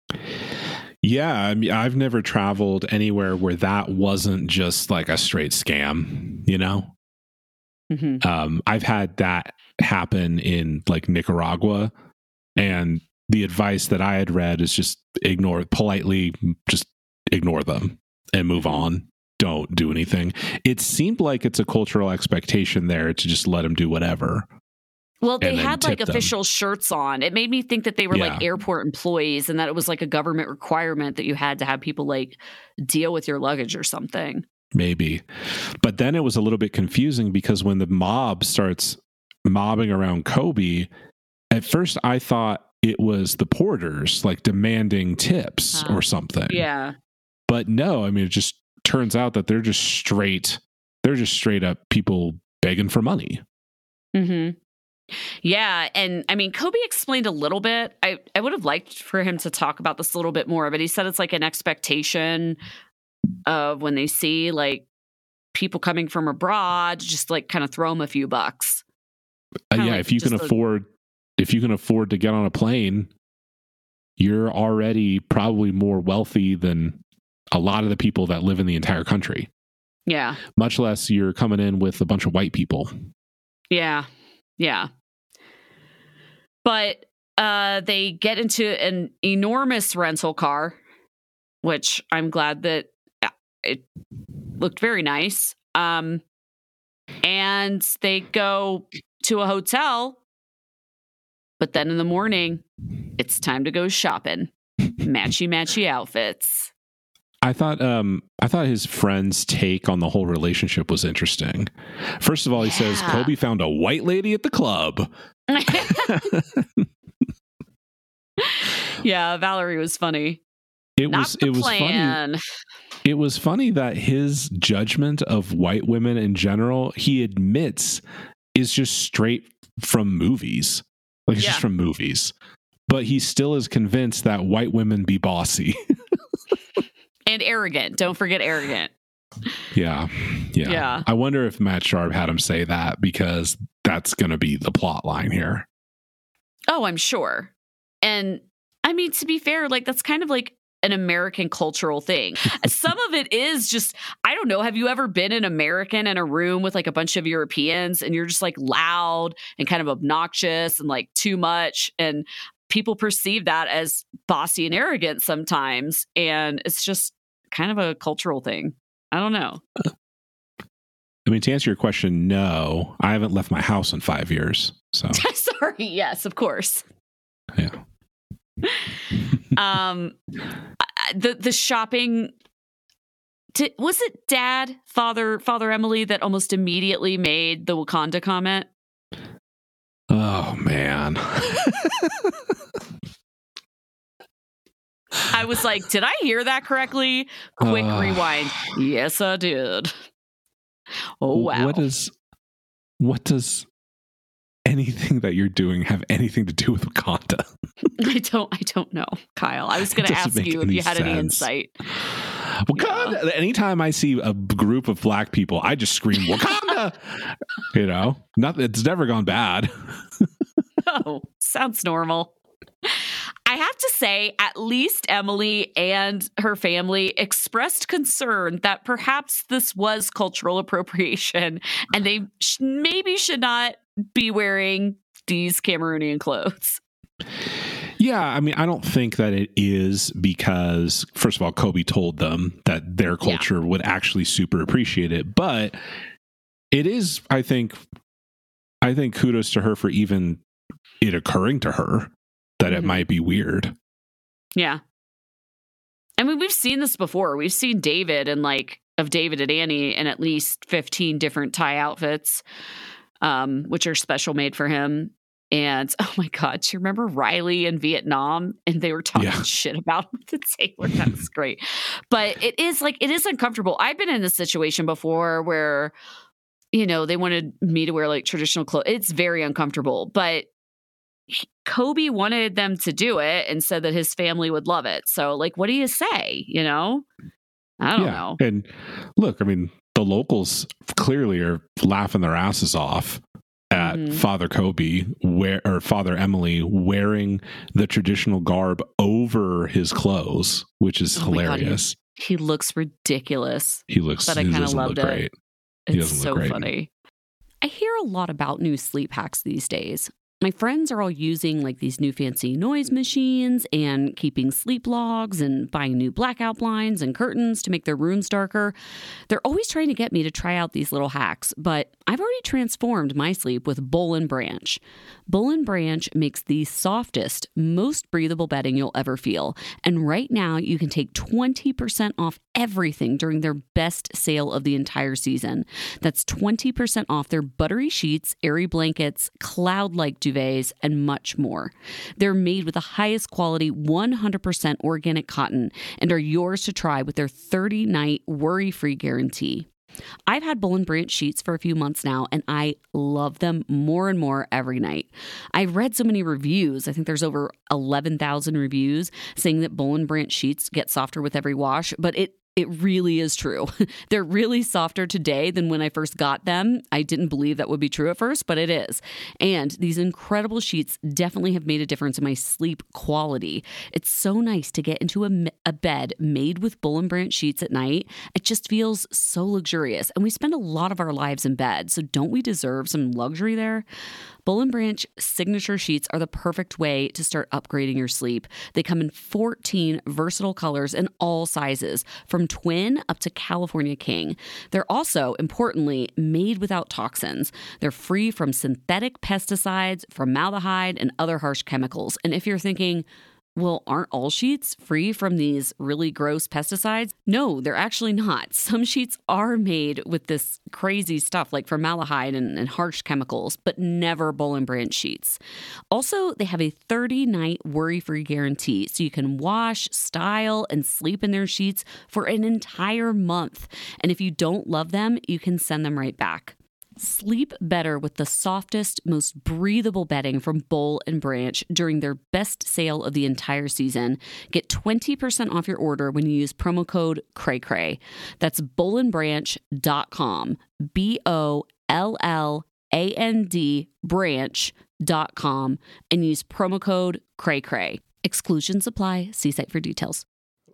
B: Yeah, I mean I've never traveled anywhere where that wasn't just like a straight scam, you know? Mm-hmm. Um I've had that happen in like Nicaragua. And the advice that I had read is just ignore, politely just ignore them and move on. Don't do anything. It seemed like it's a cultural expectation there to just let them do whatever.
A: Well, they had like official them. shirts on. It made me think that they were yeah. like airport employees and that it was like a government requirement that you had to have people like deal with your luggage or something.
B: Maybe. But then it was a little bit confusing because when the mob starts mobbing around Kobe, at first, I thought it was the porters like demanding tips uh, or something.
A: Yeah.
B: But no, I mean, it just turns out that they're just straight, they're just straight up people begging for money.
A: Mm-hmm. Yeah. And I mean, Kobe explained a little bit. I, I would have liked for him to talk about this a little bit more, but he said it's like an expectation of when they see like people coming from abroad, just like kind of throw them a few bucks.
B: Uh, yeah.
A: Like
B: if you can afford... A, If you can afford to get on a plane, you're already probably more wealthy than a lot of the people that live in the entire country.
A: Yeah.
B: Much less you're coming in with a bunch of white people.
A: Yeah. Yeah. But uh, they get into an enormous rental car, which I'm glad that it looked very nice. Um, and they go to a hotel. But then in the morning, it's time to go shopping. Matchy, matchy outfits.
B: I thought um, I thought his friend's take on the whole relationship was interesting. First of all, he yeah. says, Kobe found a white lady at the club.
A: Yeah, Valerie was funny.
B: It
A: Not
B: was
A: the
B: it was
A: plan.
B: funny. It was funny that his judgment of white women in general, he admits, is just straight from movies. Like it's yeah. just from movies. But he still is convinced that white women be bossy.
A: And arrogant. Don't forget arrogant.
B: Yeah. Yeah.
A: Yeah.
B: I wonder if Matt Sharp had him say that because that's going to be the plot line here.
A: Oh, I'm sure. And I mean, to be fair, like that's kind of like an American cultural thing. Some of it is just, I don't know, have you ever been an American in a room with like a bunch of Europeans and you're just like loud and kind of obnoxious and like too much, and people perceive that as bossy and arrogant sometimes, and it's just kind of a cultural thing. I don't know.
B: I mean, to answer your question, no, I haven't left my house in five years. So
A: sorry. Yes, of course.
B: Yeah.
A: um, the the shopping. Did, was it Dad, Father, Father Emily that almost immediately made the Wakanda comment?
B: Oh man.
A: I was like, did I hear that correctly? Quick uh, rewind. Yes, I did. Oh, wow.
B: What does, what does anything that you're doing have anything to do with Wakanda?
A: I don't, I don't know, Kyle. I was going to ask you if you had sense. any insight.
B: Wakanda. Yeah. Anytime I see a group of black people, I just scream Wakanda. You know, not, it's never gone bad.
A: Oh, sounds normal. I have to say, at least Emily and her family expressed concern that perhaps this was cultural appropriation and they sh- maybe should not be wearing these Cameroonian clothes.
B: Yeah, I mean, I don't think that it is because, first of all, Kobe told them that their culture yeah. would actually super appreciate it. But it is, I think, I think kudos to her for even it occurring to her that mm-hmm. it might be weird.
A: Yeah. I mean, we've seen this before. We've seen David and like of David and Annie in at least fifteen different Thai outfits, um, which are special made for him. And oh my God, do you remember Riley in Vietnam? And they were talking yeah. shit about him at the table. That was great. But it is like, it is uncomfortable. I've been in this situation before where, you know, they wanted me to wear like traditional clothes. It's very uncomfortable. But Kobe wanted them to do it and said that his family would love it. So, like, what do you say? You know, I don't yeah. know.
B: And look, I mean, the locals clearly are laughing their asses off at mm-hmm. Father Kobe wear or Father Emily wearing the traditional garb over his clothes, which is oh hilarious.
A: God, he, he looks ridiculous.
B: He looks,
A: but I kind of loved it.
B: Great.
A: He it's so great. funny. I hear a lot about new sleep hacks these days. My friends are all using like these new fancy noise machines and keeping sleep logs and buying new blackout blinds and curtains to make their rooms darker. They're always trying to get me to try out these little hacks, but I've already transformed my sleep with Boll and Branch. Boll and Branch makes the softest, most breathable bedding you'll ever feel. And right now you can take twenty percent off everything during their best sale of the entire season. That's twenty percent off their buttery sheets, airy blankets, cloud-like duvets, and much more. They're made with the highest quality one hundred percent organic cotton and are yours to try with their thirty-night worry-free guarantee. I've had Boll and Branch sheets for a few months now, and I love them more and more every night. I've read so many reviews. I think there's over eleven thousand reviews saying that Boll and Branch sheets get softer with every wash, but it It really is true. They're really softer today than when I first got them. I didn't believe that would be true at first, but it is. And these incredible sheets definitely have made a difference in my sleep quality. It's so nice to get into a, a bed made with Boll and Branch sheets at night. It just feels so luxurious. And we spend a lot of our lives in bed, so don't we deserve some luxury there? Boll and Branch signature sheets are the perfect way to start upgrading your sleep. They come in fourteen versatile colors in all sizes, from twin up to California King. They're also, importantly, made without toxins. They're free from synthetic pesticides, formaldehyde, and other harsh chemicals. And if you're thinking, well, aren't all sheets free from these really gross pesticides? No, they're actually not. Some sheets are made with this crazy stuff like formaldehyde and, and harsh chemicals, but never Boll and Branch sheets. Also, they have a thirty-night worry-free guarantee, so you can wash, style, and sleep in their sheets for an entire month. And if you don't love them, you can send them right back. Sleep better with the softest, most breathable bedding from Boll and Branch during their best sale of the entire season. Get twenty percent off your order when you use promo code CRAYCRAY. That's boll and branch dot com. B O L L A N D branch dot com and use promo code CRAYCRAY. Exclusions apply. See site for details.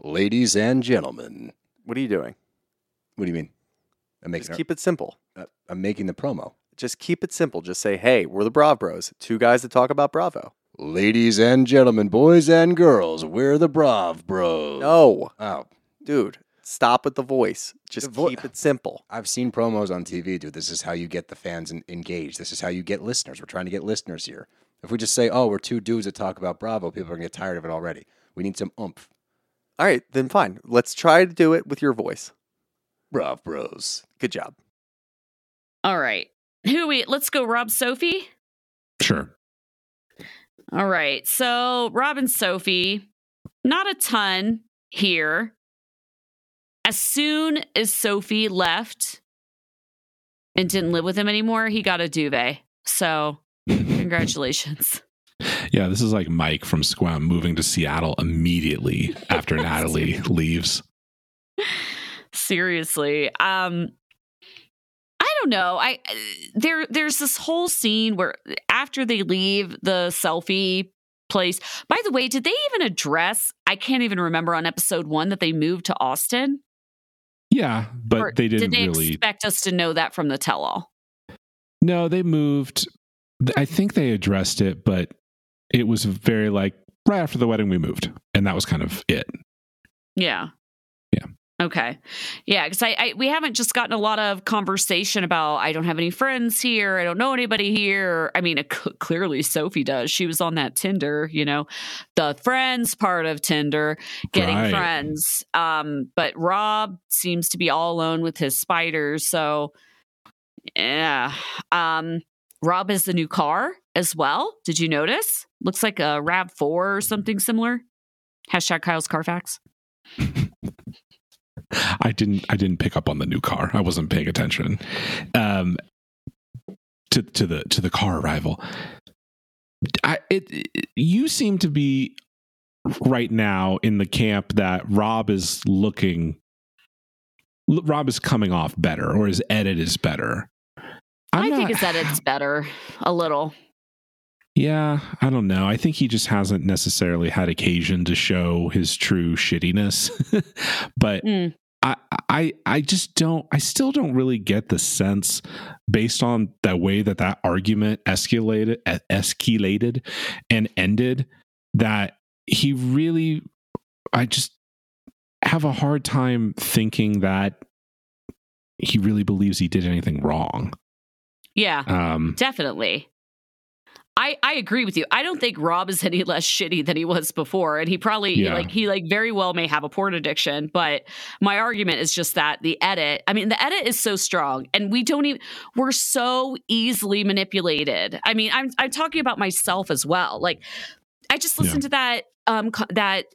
D: Ladies and gentlemen.
E: What are you doing?
D: What do you mean? I'm making
E: Just keep it simple.
D: uh, I'm making the promo.
E: Just keep it simple. Just say, hey, we're the Brav Bros. Two guys that talk about Bravo.
D: Ladies and gentlemen, boys and girls, we're the Brav Bros.
E: No.
D: Oh,
E: Dude, stop with the voice. Just
D: The vo-
E: keep it simple.
D: I've seen promos on T V, dude. This is how you get the fans en- engaged. This is how you get listeners. We're trying to get listeners here. If we just say, oh, we're two dudes that talk about Bravo, people are going to get tired of it already. We need some oomph.
E: All right, then fine. Let's try to do it with your voice.
D: Brav Bros.
E: Good job.
A: All right. Who we let's go Rob Sophie.
B: Sure.
A: All right. So Rob and Sophie, not a ton here. As soon as Sophie left and didn't live with him anymore, he got a duvet. So congratulations.
B: Yeah, this is like Mike from Squam moving to Seattle immediately after Natalie leaves.
A: Seriously. Um I don't know. I there there's this whole scene where after they leave the selfie place. By the way, did they even address, I can't even remember on episode one, that they moved to Austin?
B: Yeah, but
A: Or
B: they didn't
A: did they
B: really.
A: expect us to know that from the tell-all?
B: No, they moved. I think they addressed it, but it was very like right after the wedding we moved, and that was kind of it.
A: Yeah.
B: Yeah.
A: Okay. Yeah, because I, I we haven't just gotten a lot of conversation about I don't have any friends here. I don't know anybody here. I mean, it, c- clearly Sophie does. She was on that Tinder, you know, the friends part of Tinder, getting
B: Right.
A: friends. Um, but Rob seems to be all alone with his spiders. So, yeah. Um, Rob has the new car as well. Did you notice? Looks like a RAV four or something similar. Hashtag Kyle's Carfax.
B: I didn't. I didn't pick up on the new car. I wasn't paying attention um, to to the to the car arrival. I it, it you seem to be right now in the camp that Rob is looking. Rob is coming off better, or his edit is better. I'm
A: I
B: not-
A: think his edit's better a little.
B: Yeah, I don't know. I think he just hasn't necessarily had occasion to show his true shittiness. But
A: Mm.
B: I, I, I just don't. I still don't really get the sense, based on the way that that argument escalated, e- escalated, and ended, that he really. I just have a hard time thinking that he really believes he did anything wrong.
A: Yeah,
B: Um,
A: definitely. I, I agree with you. I don't think Rob is any less shitty than he was before. And he probably
B: Yeah.
A: like he like very well may have a porn addiction. But my argument is just that the edit, I mean, the edit is so strong and we don't even we're so easily manipulated. I mean, I'm I'm talking about myself as well. Like I just listened to that um co- that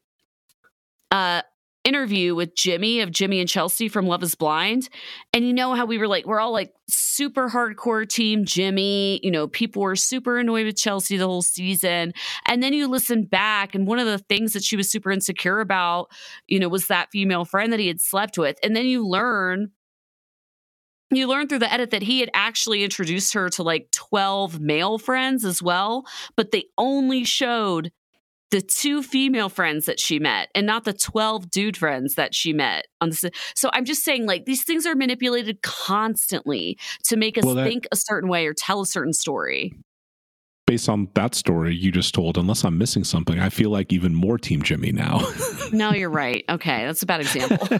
A: uh interview with Jimmy of Jimmy and Chelsea from Love is Blind. And you know how we were like, we're all like super hardcore team Jimmy, you know, people were super annoyed with Chelsea the whole season. And then you listen back and one of the things that she was super insecure about, you know, was that female friend that he had slept with. And then you learn You learn through the edit that he had actually introduced her to like twelve male friends as well, but they only showed the two female friends that she met and not the twelve dude friends that she met on the. So I'm just saying, like, these things are manipulated constantly to make us
B: Well, that-
A: think a certain way or tell a certain story.
B: based on that story you just told, unless I'm missing something, I feel like even more Team Jimmy now.
A: No, you're right. Okay, that's a bad example.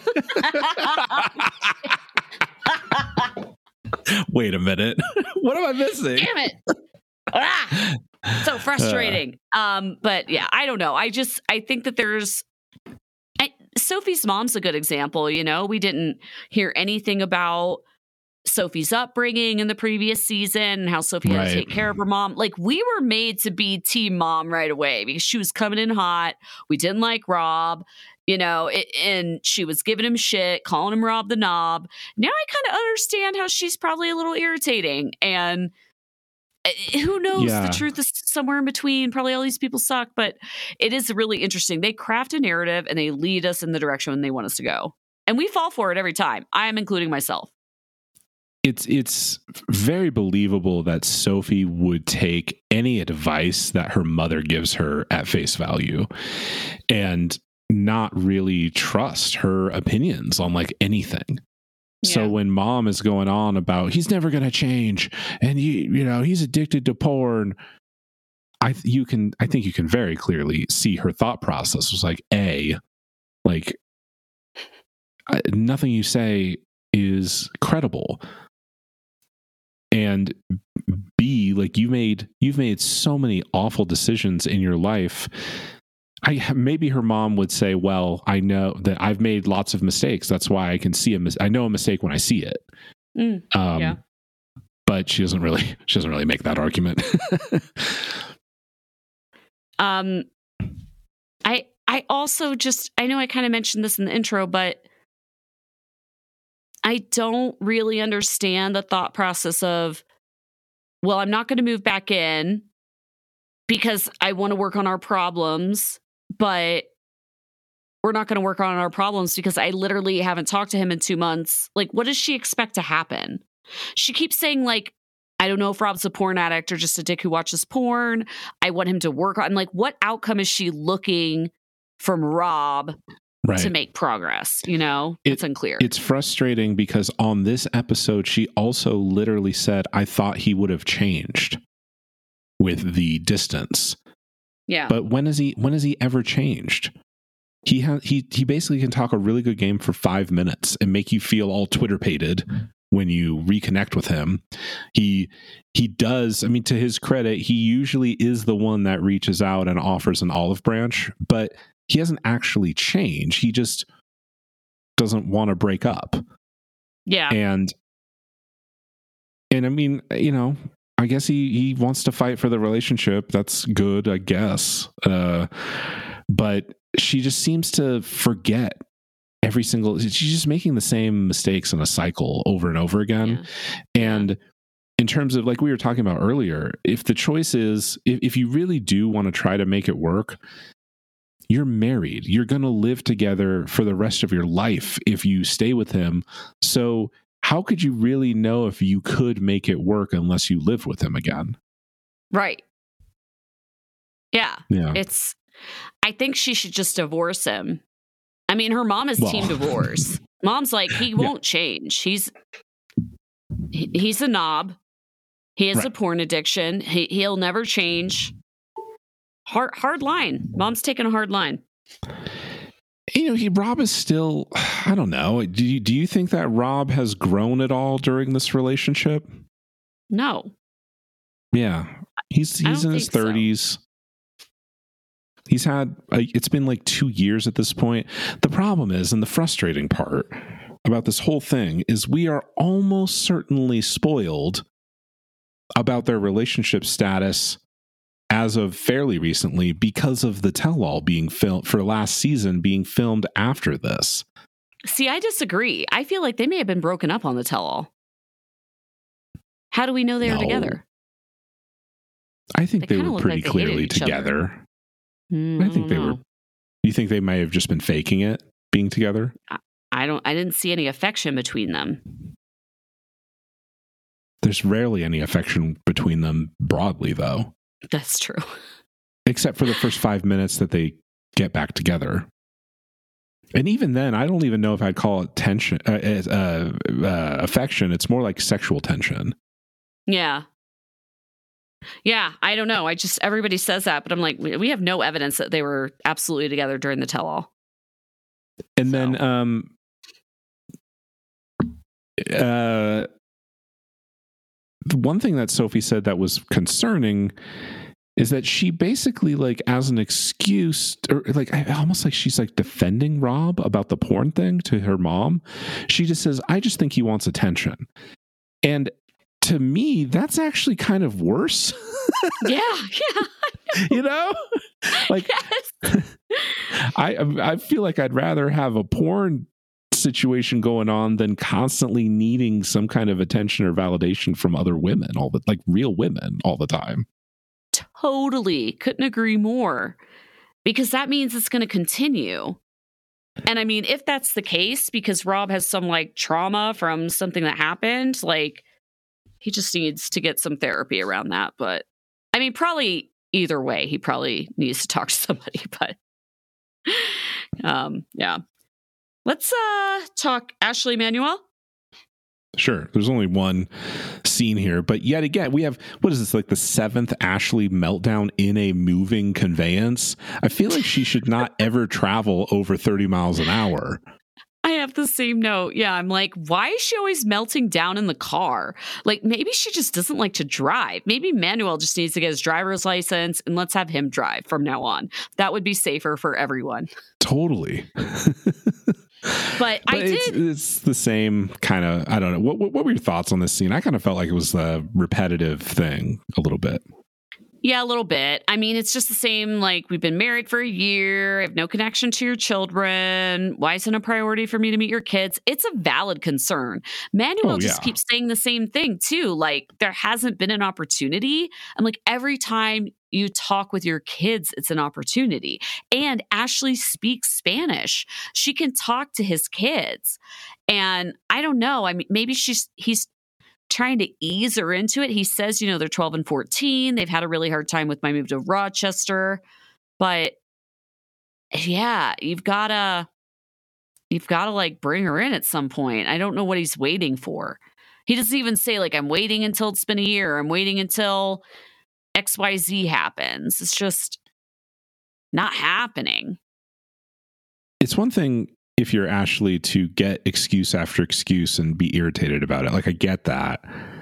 B: Wait a minute. What am I missing?
A: Damn it. Ah! So frustrating. um, but yeah, I don't know. I just I think that there's I, Sophie's mom's a good example. You know, we didn't hear anything about Sophie's upbringing in the previous season and how Sophie had
B: Right.
A: to take care of her mom. Like we were made to be team mom right away because she was coming in hot. We didn't like Rob. You know, it, and she was giving him shit, calling him Rob the Knob. Now I kind of understand how she's probably a little irritating. And uh, who knows?
B: Yeah.
A: The truth is somewhere in between. Probably all these people suck, but it is really interesting. They craft a narrative and they lead us in the direction they want us to go. And we fall for it every time. I am including myself.
B: It's it's very believable that Sophie would take any advice that her mother gives her at face value. And not really trust her opinions on like anything.
A: Yeah.
B: So when mom is going on about he's never going to change and you you know he's addicted to porn, I you can I think you can very clearly see her thought process was like, A, like I, nothing you say is credible, and B, like you made you've made so many awful decisions in your life. I maybe her mom would say, well, I know that I've made lots of mistakes. That's why I can see a mis- I know a mistake when I see it.
A: Mm,
B: um,
A: yeah.
B: But she doesn't really she doesn't really make that argument.
A: um, I I also just I know I kind of mentioned this in the intro, but I don't really understand the thought process of, well, I'm not going to move back in because I want to work on our problems, but we're not going to work on our problems because I literally haven't talked to him in two months. Like, what does she expect to happen? She keeps saying, like, I don't know if Rob's a porn addict or just a dick who watches porn. I want him to work on, like, what outcome is she looking from Rob
B: right.
A: to make progress? You know,
B: it,
A: it's unclear.
B: It's frustrating because on this episode, she also literally said, I thought he would have changed with the distance.
A: Yeah.
B: But when has he when has he ever changed? He has he he basically can talk a really good game for five minutes and make you feel all Twitter-pated when you reconnect with him. He he does, I mean, to his credit, he usually is the one that reaches out and offers an olive branch, but he hasn't actually changed. He just doesn't want to break up.
A: Yeah.
B: And and I mean, you know, I guess he, he wants to fight for the relationship. That's good, I guess. Uh, but she just seems to forget every single... She's just making the same mistakes in a cycle over and over again. Yeah. And in terms of, like we were talking about earlier, if the choice is, if, if you really do want to try to make it work, you're married. You're going to live together for the rest of your life if you stay with him. So how could you really know if you could make it work unless you live with him again?
A: Right. Yeah.
B: Yeah.
A: It's, I think she should just divorce him. I mean, her mom is
B: well,
A: team divorce. Mom's like, he won't yeah. change. He's, he, he's a knob. He has right. a porn addiction. He, he'll never change. Hard, hard line. Mom's taking a hard line.
B: You know, he Rob is still, I don't know. Do you, do you think that Rob has grown at all during this relationship?
A: No.
B: Yeah. He's he's in his thirties. So. He's had, a, it's been like two years at this point. The problem is, and the frustrating part about this whole thing is we are almost certainly spoiled about their relationship status as of fairly recently because of the tell-all being filmed for last season being filmed after this.
A: See, I disagree. I feel like they may have been broken up on the tell-all. How do we know they
B: no.
A: were together?
B: I think
A: they,
B: they were pretty
A: like they
B: clearly together.
A: Mm,
B: I think
A: I
B: they
A: know.
B: were. You think they may have just been faking it, being together?
A: I, I don't. I didn't see any affection between them.
B: There's rarely any affection between them broadly, though.
A: That's true.
B: Except for the first five minutes that they get back together. And even then, I don't even know if I'd call it tension, uh, uh, uh, affection. It's more like sexual tension.
A: Yeah. Yeah, I don't know. I just, everybody says that, but I'm like, we have no evidence that they were absolutely together during the tell-all.
B: And
A: so.
B: then, um, uh, one thing that Sophie said that was concerning is that she basically, like, as an excuse, or like almost like she's like defending Rob about the porn thing to her mom. She just says, I just think he wants attention. And to me, that's actually kind of worse.
A: Yeah, yeah.
B: You know? Like, yes. I I feel like I'd rather have a porn situation going on than constantly needing some kind of attention or validation from other women, all the like real women all the time.
A: Totally. Couldn't agree more. Because that means it's going to continue. And I mean, if that's the case, because Rob has some like trauma from something that happened, like he just needs to get some therapy around that. But I mean, probably either way, he probably needs to talk to somebody. But Um, yeah. Let's uh, talk Ashley Manuel.
B: Sure. There's only one scene here, but yet again, we have, what is this, like the seventh Ashley meltdown in a moving conveyance? I feel like she should not ever travel over thirty miles an hour.
A: I have the same note. Yeah, I'm like, why is she always melting down in the car? Like, maybe she just doesn't like to drive. Maybe Manuel just needs to get his driver's license and let's have him drive from now on. That would be safer for everyone.
B: Totally.
A: But,
B: but
A: I
B: it's,
A: did.
B: It's the same kind of, I don't know. What, what, what were your thoughts on this scene? I kind of felt like it was a repetitive thing a little bit.
A: Yeah, a little bit. I mean, it's just the same, like, we've been married for a year. I have no connection to your children. Why isn't it a priority for me to meet your kids? It's a valid concern. Manuel
B: Oh,
A: just
B: yeah.
A: keeps saying the same thing, too. Like, there hasn't been an opportunity. I'm like, every time you talk with your kids, it's an opportunity. And Ashley speaks Spanish. She can talk to his kids. And I don't know. I mean, maybe she's he's trying to ease her into it. He says, you know, they're twelve and fourteen. They've had a really hard time with my move to Rochester. But yeah, you've got to, you've got to like bring her in at some point. I don't know what he's waiting for. He doesn't even say like, I'm waiting until it's been a year. I'm waiting until X Y Z happens. It's just not happening.
B: It's one thing if you're Ashley to get excuse after excuse and be irritated about it. Like, I get that.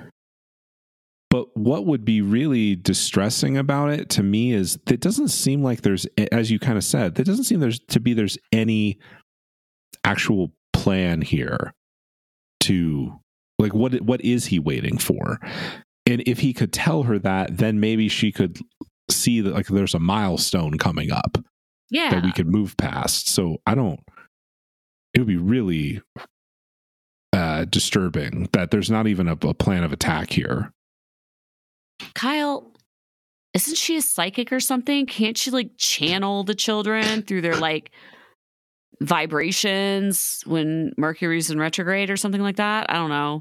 B: But what would be really distressing about it to me is it doesn't seem like there's, as you kind of said, it doesn't seem there's to be there's any actual plan here to, like, what what is he waiting for? And if he could tell her that, then maybe she could see that, like, there's a milestone coming up
A: Yeah.
B: that we could move past. So I don't, it would be really uh, disturbing that there's not even a, a plan of attack here.
A: Kyle, isn't she a psychic or something? Can't she like channel the children through their like vibrations when Mercury's in retrograde or something like that? I don't know.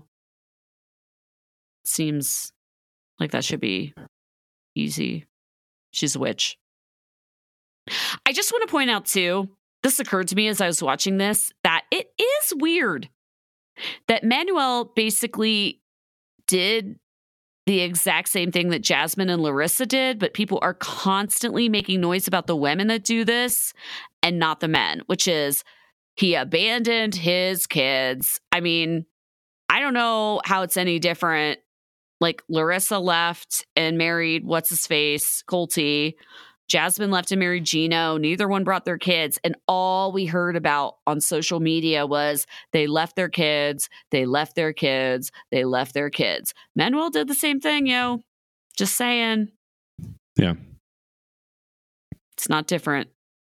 A: Seems like that should be easy. She's a witch. I just want to point out too, this occurred to me as I was watching this, that it is weird that Manuel basically did the exact same thing that Jasmine and Larissa did, but people are constantly making noise about the women that do this and not the men, which is he abandoned his kids. I mean, I don't know how it's any different. Like Larissa left and married what's his face, Colty. Jasmine left and married Gino. Neither one brought their kids. And all we heard about on social media was they left their kids, they left their kids, they left their kids. Manuel did the same thing, yo. Just saying.
B: Yeah.
A: It's not different.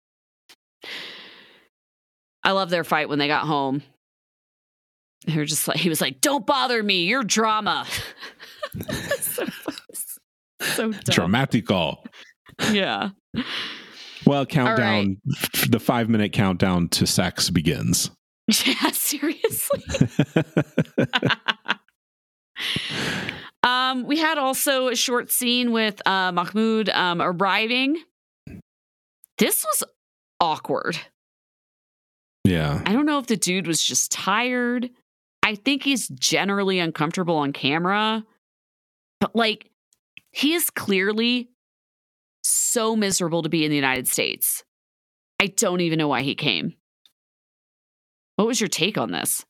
A: I love their fight when they got home. They were just like, he was like, don't bother me, you're drama. so, so dumb.
B: Dramatical.
A: Yeah.
B: Well, countdown, right. The five minute countdown to sex begins.
A: Yeah, seriously. um, we had also a short scene with uh, Mahmoud um, arriving. This was awkward.
B: Yeah.
A: I don't know if the dude was just tired. I think he's generally uncomfortable on camera. But like, he is clearly so miserable to be in the United States. I don't even know why he came. What was your take on this?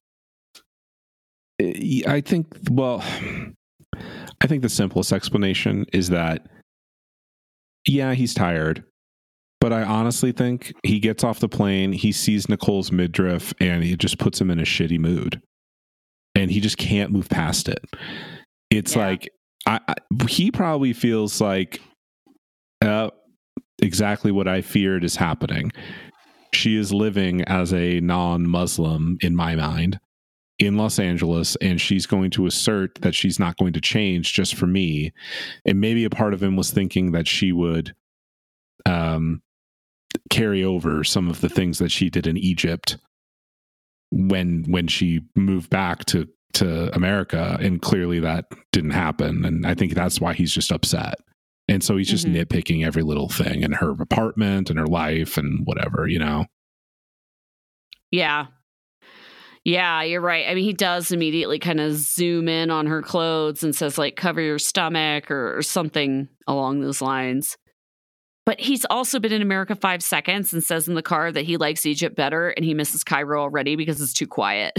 B: I think, well, I think the simplest explanation is that, yeah, he's tired. But I honestly think he gets off the plane, he sees Nicole's midriff, and it just puts him in a shitty mood. And he just can't move past it. It's yeah. like, I, I, he probably feels like, Uh, exactly what I feared is happening. She is living as a non-Muslim, in my mind, in Los Angeles, and she's going to assert that she's not going to change just for me. And maybe a part of him was thinking that she would um, carry over some of the things that she did in Egypt when when she moved back to to America, and clearly that didn't happen. And I think that's why he's just upset. And so he's just mm-hmm. nitpicking every little thing in her apartment and her life and whatever, you know?
A: Yeah. Yeah, you're right. I mean, he does immediately kind of zoom in on her clothes and says, like, cover your stomach or, or something along those lines. But he's also been in America five seconds and says in the car that he likes Egypt better and he misses Cairo already because it's too quiet.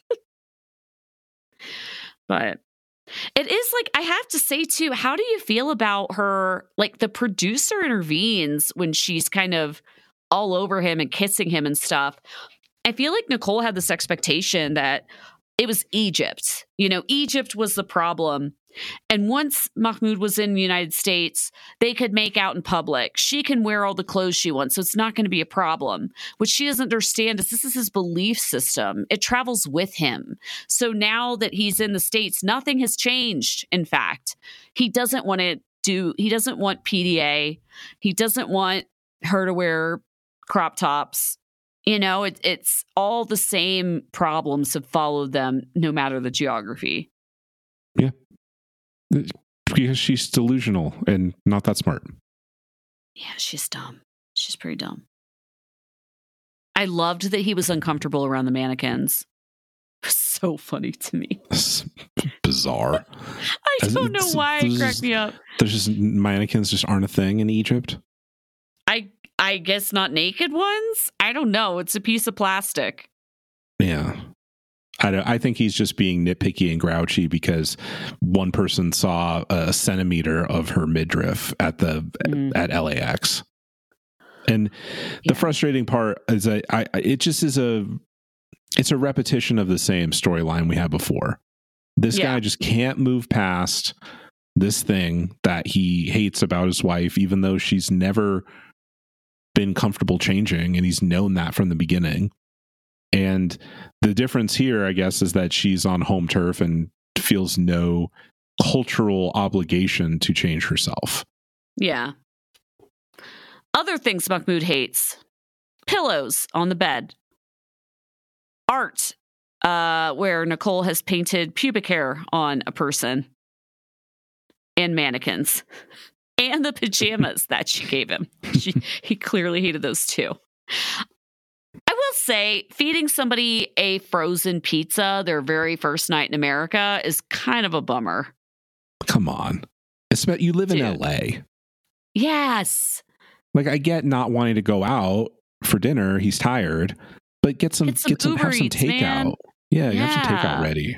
A: But it is like, I have to say too, how do you feel about her? Like, the producer intervenes when she's kind of all over him and kissing him and stuff. I feel like Nicole had this expectation that it was Egypt. You know, Egypt was the problem. And once Mahmoud was in the United States, they could make out in public. She can wear all the clothes she wants, so it's not going to be a problem. What she doesn't understand is this is his belief system. It travels with him. So now that he's in the States, nothing has changed. In fact, he doesn't want to do, he doesn't want P D A. He doesn't want her to wear crop tops. You know, it, it's all the same problems have followed them no matter the geography.
B: Yeah. Because she's delusional and not that smart.
A: Yeah, she's dumb. She's pretty dumb. I loved that he was uncomfortable around the mannequins. It was so funny to me.
B: It's bizarre.
A: I don't know why it cracked me up.
B: There's just mannequins just aren't a thing in Egypt.
A: I I guess not naked ones? I don't know. It's a piece of plastic.
B: Yeah. I, don't, I think he's just being nitpicky and grouchy because one person saw a centimeter of her midriff at the mm. at L A X. And the yeah. frustrating part is that I, it just is a it's a repetition of the same storyline we had before. This yeah. guy just can't move past this thing that he hates about his wife, even though she's never been comfortable changing, and he's known that from the beginning. And the difference here, I guess, is that she's on home turf and feels no cultural obligation to change herself.
A: Yeah. Other things Mahmoud hates: pillows on the bed, art uh, where Nicole has painted pubic hair on a person, and mannequins. And the pajamas that she gave him. She, he clearly hated those too. I will say, feeding somebody a frozen pizza their very first night in America is kind of a bummer.
B: Come on. It's about, you live
A: Dude.
B: in L A.
A: Yes.
B: Like, I get not wanting to go out for dinner. He's tired. But get some, get some, get some have some takeout. Man. Yeah, you yeah. have some takeout ready.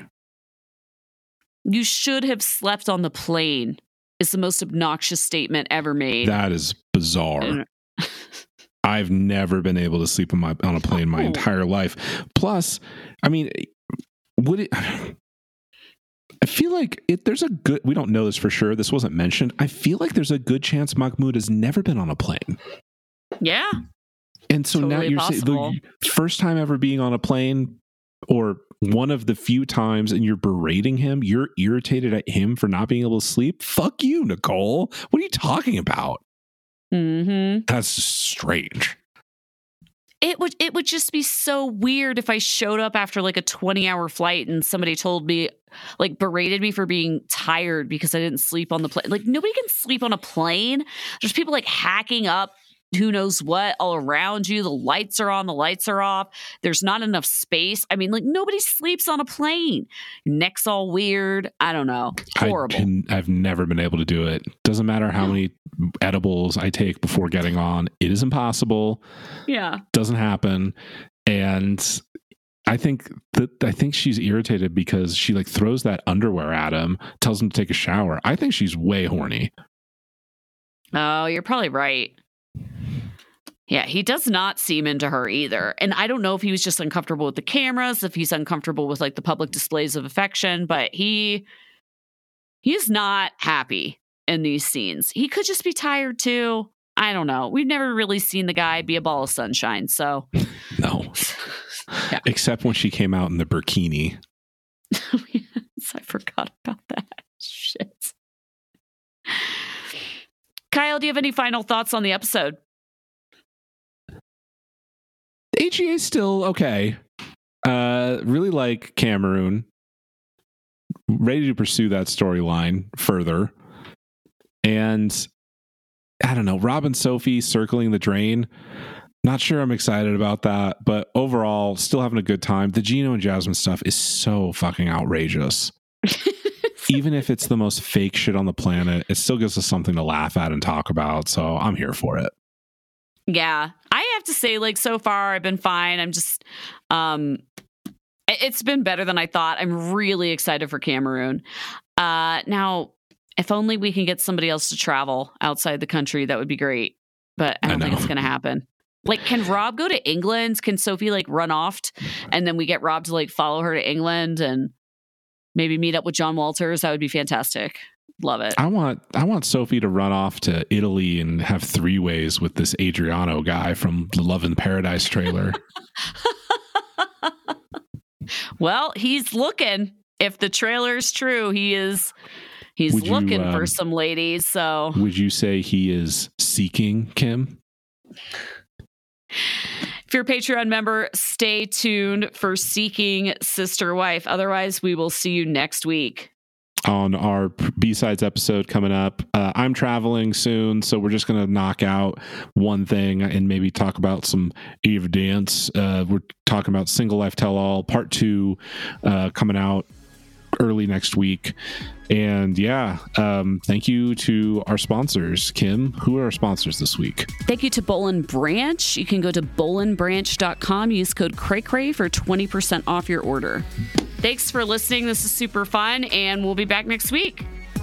A: You should have slept on the plane. Is the most obnoxious statement ever made.
B: That is bizarre. I've never been able to sleep on my on a plane my oh. entire life. Plus, I mean, would it? I feel like it, there's a good. We don't know this for sure. This wasn't mentioned. I feel like there's a good chance Mahmoud has never been on a plane.
A: Yeah.
B: And so totally now you're
A: possible.
B: saying the first time ever being on a plane, or one of the few times, and you're berating him, you're irritated at him for not being able to sleep. Fuck you, Nicole. What are you talking about?
A: Mm-hmm.
B: That's strange.
A: It would it would just be so weird if I showed up after like a twenty hour flight and somebody told me, like, berated me for being tired because I didn't sleep on the plane. Like, nobody can sleep on a plane. There's people like hacking up who knows what all around you. The lights are on, the lights are off. There's not enough space. I mean, like, nobody sleeps on a plane. Your neck's all weird. I don't know. Horrible.
B: I can, I've never been able to do it. Doesn't matter how many edibles I take before getting on. It is impossible.
A: Yeah.
B: Doesn't happen. And I think that I think she's irritated because she like throws that underwear at him, tells him to take a shower. I think she's way horny.
A: Oh, you're probably right. Yeah, he does not seem into her either. And I don't know if he was just uncomfortable with the cameras, if he's uncomfortable with like the public displays of affection, but he he's not happy in these scenes. He could just be tired too. I don't know. We've never really seen the guy be a ball of sunshine, so
B: no.
A: Yeah.
B: Except when she came out in the burkini.
A: Yes, I forgot about that. Shit. Kyle, do you have any final thoughts on the episode?
B: H E A is still okay. Uh, really like Cameroon. Ready to pursue that storyline further. And I don't know, Rob and Sophie circling the drain. Not sure I'm excited about that, but overall, still having a good time. The Gino and Jasmine stuff is so fucking outrageous. Even if it's the most fake shit on the planet, it still gives us something to laugh at and talk about. So I'm here for it.
A: Yeah. I have to say, like, so far I've been fine. I'm just, um, it's been better than I thought. I'm really excited for Cameroon. Uh, now, if only we can get somebody else to travel outside the country, that would be great. But I don't I think it's going to happen. Like, can Rob go to England? Can Sophie, like, run off t- and then we get Rob to, like, follow her to England and maybe meet up with John Walters? That would be fantastic. Love it.
B: I want I want Sophie to run off to Italy and have three ways with this Adriano guy from the Love in Paradise trailer.
A: Well, he's looking. If the trailer's true, he is he's
B: Would you,
A: looking
B: um,
A: for some ladies. So
B: would you say he is seeking Kim?
A: If you're a Patreon member, stay tuned for Seeking Sister Wife. Otherwise, we will see you next week.
B: On our B-Sides episode coming up. Uh, I'm traveling soon, so we're just going to knock out one thing and maybe talk about some Eve Dance. Uh, we're talking about Single Life Tell-All, part two, uh, coming out early next week. And yeah, um, thank you to our sponsors. Kim, who are our sponsors this week?
A: Thank you to Boll and Branch. You can go to boll and branch dot com. Use code CRAYCRAY for twenty percent off your order. Thanks for listening. This is super fun, and we'll be back next week.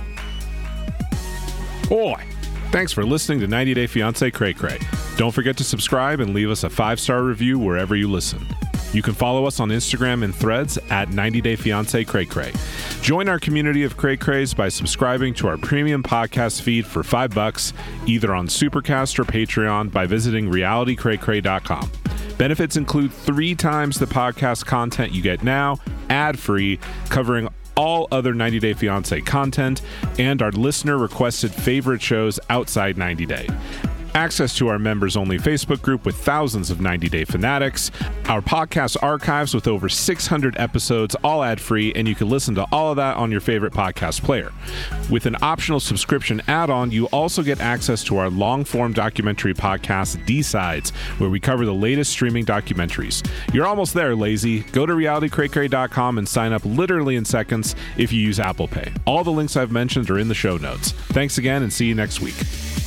B: Boy, thanks for listening to ninety Day Fiancé Cray Cray. Don't forget to subscribe and leave us a five-star review wherever you listen. You can follow us on Instagram and Threads at ninety Day Fiancé Cray Cray. Join our community of Cray Crays by subscribing to our premium podcast feed for five bucks, either on Supercast or Patreon, by visiting reality cray cray dot com. Benefits include three times the podcast content you get now, ad-free, covering all other ninety Day Fiancé content, and our listener-requested favorite shows outside ninety Day. Access to our members-only Facebook group with thousands of ninety Day fanatics, our podcast archives with over six hundred episodes, all ad-free, and you can listen to all of that on your favorite podcast player. With an optional subscription add-on, you also get access to our long-form documentary podcast, D-Sides, where we cover the latest streaming documentaries. You're almost there, lazy. Go to reality cray cray dot com and sign up literally in seconds if you use Apple Pay. All the links I've mentioned are in the show notes. Thanks again, and see you next week.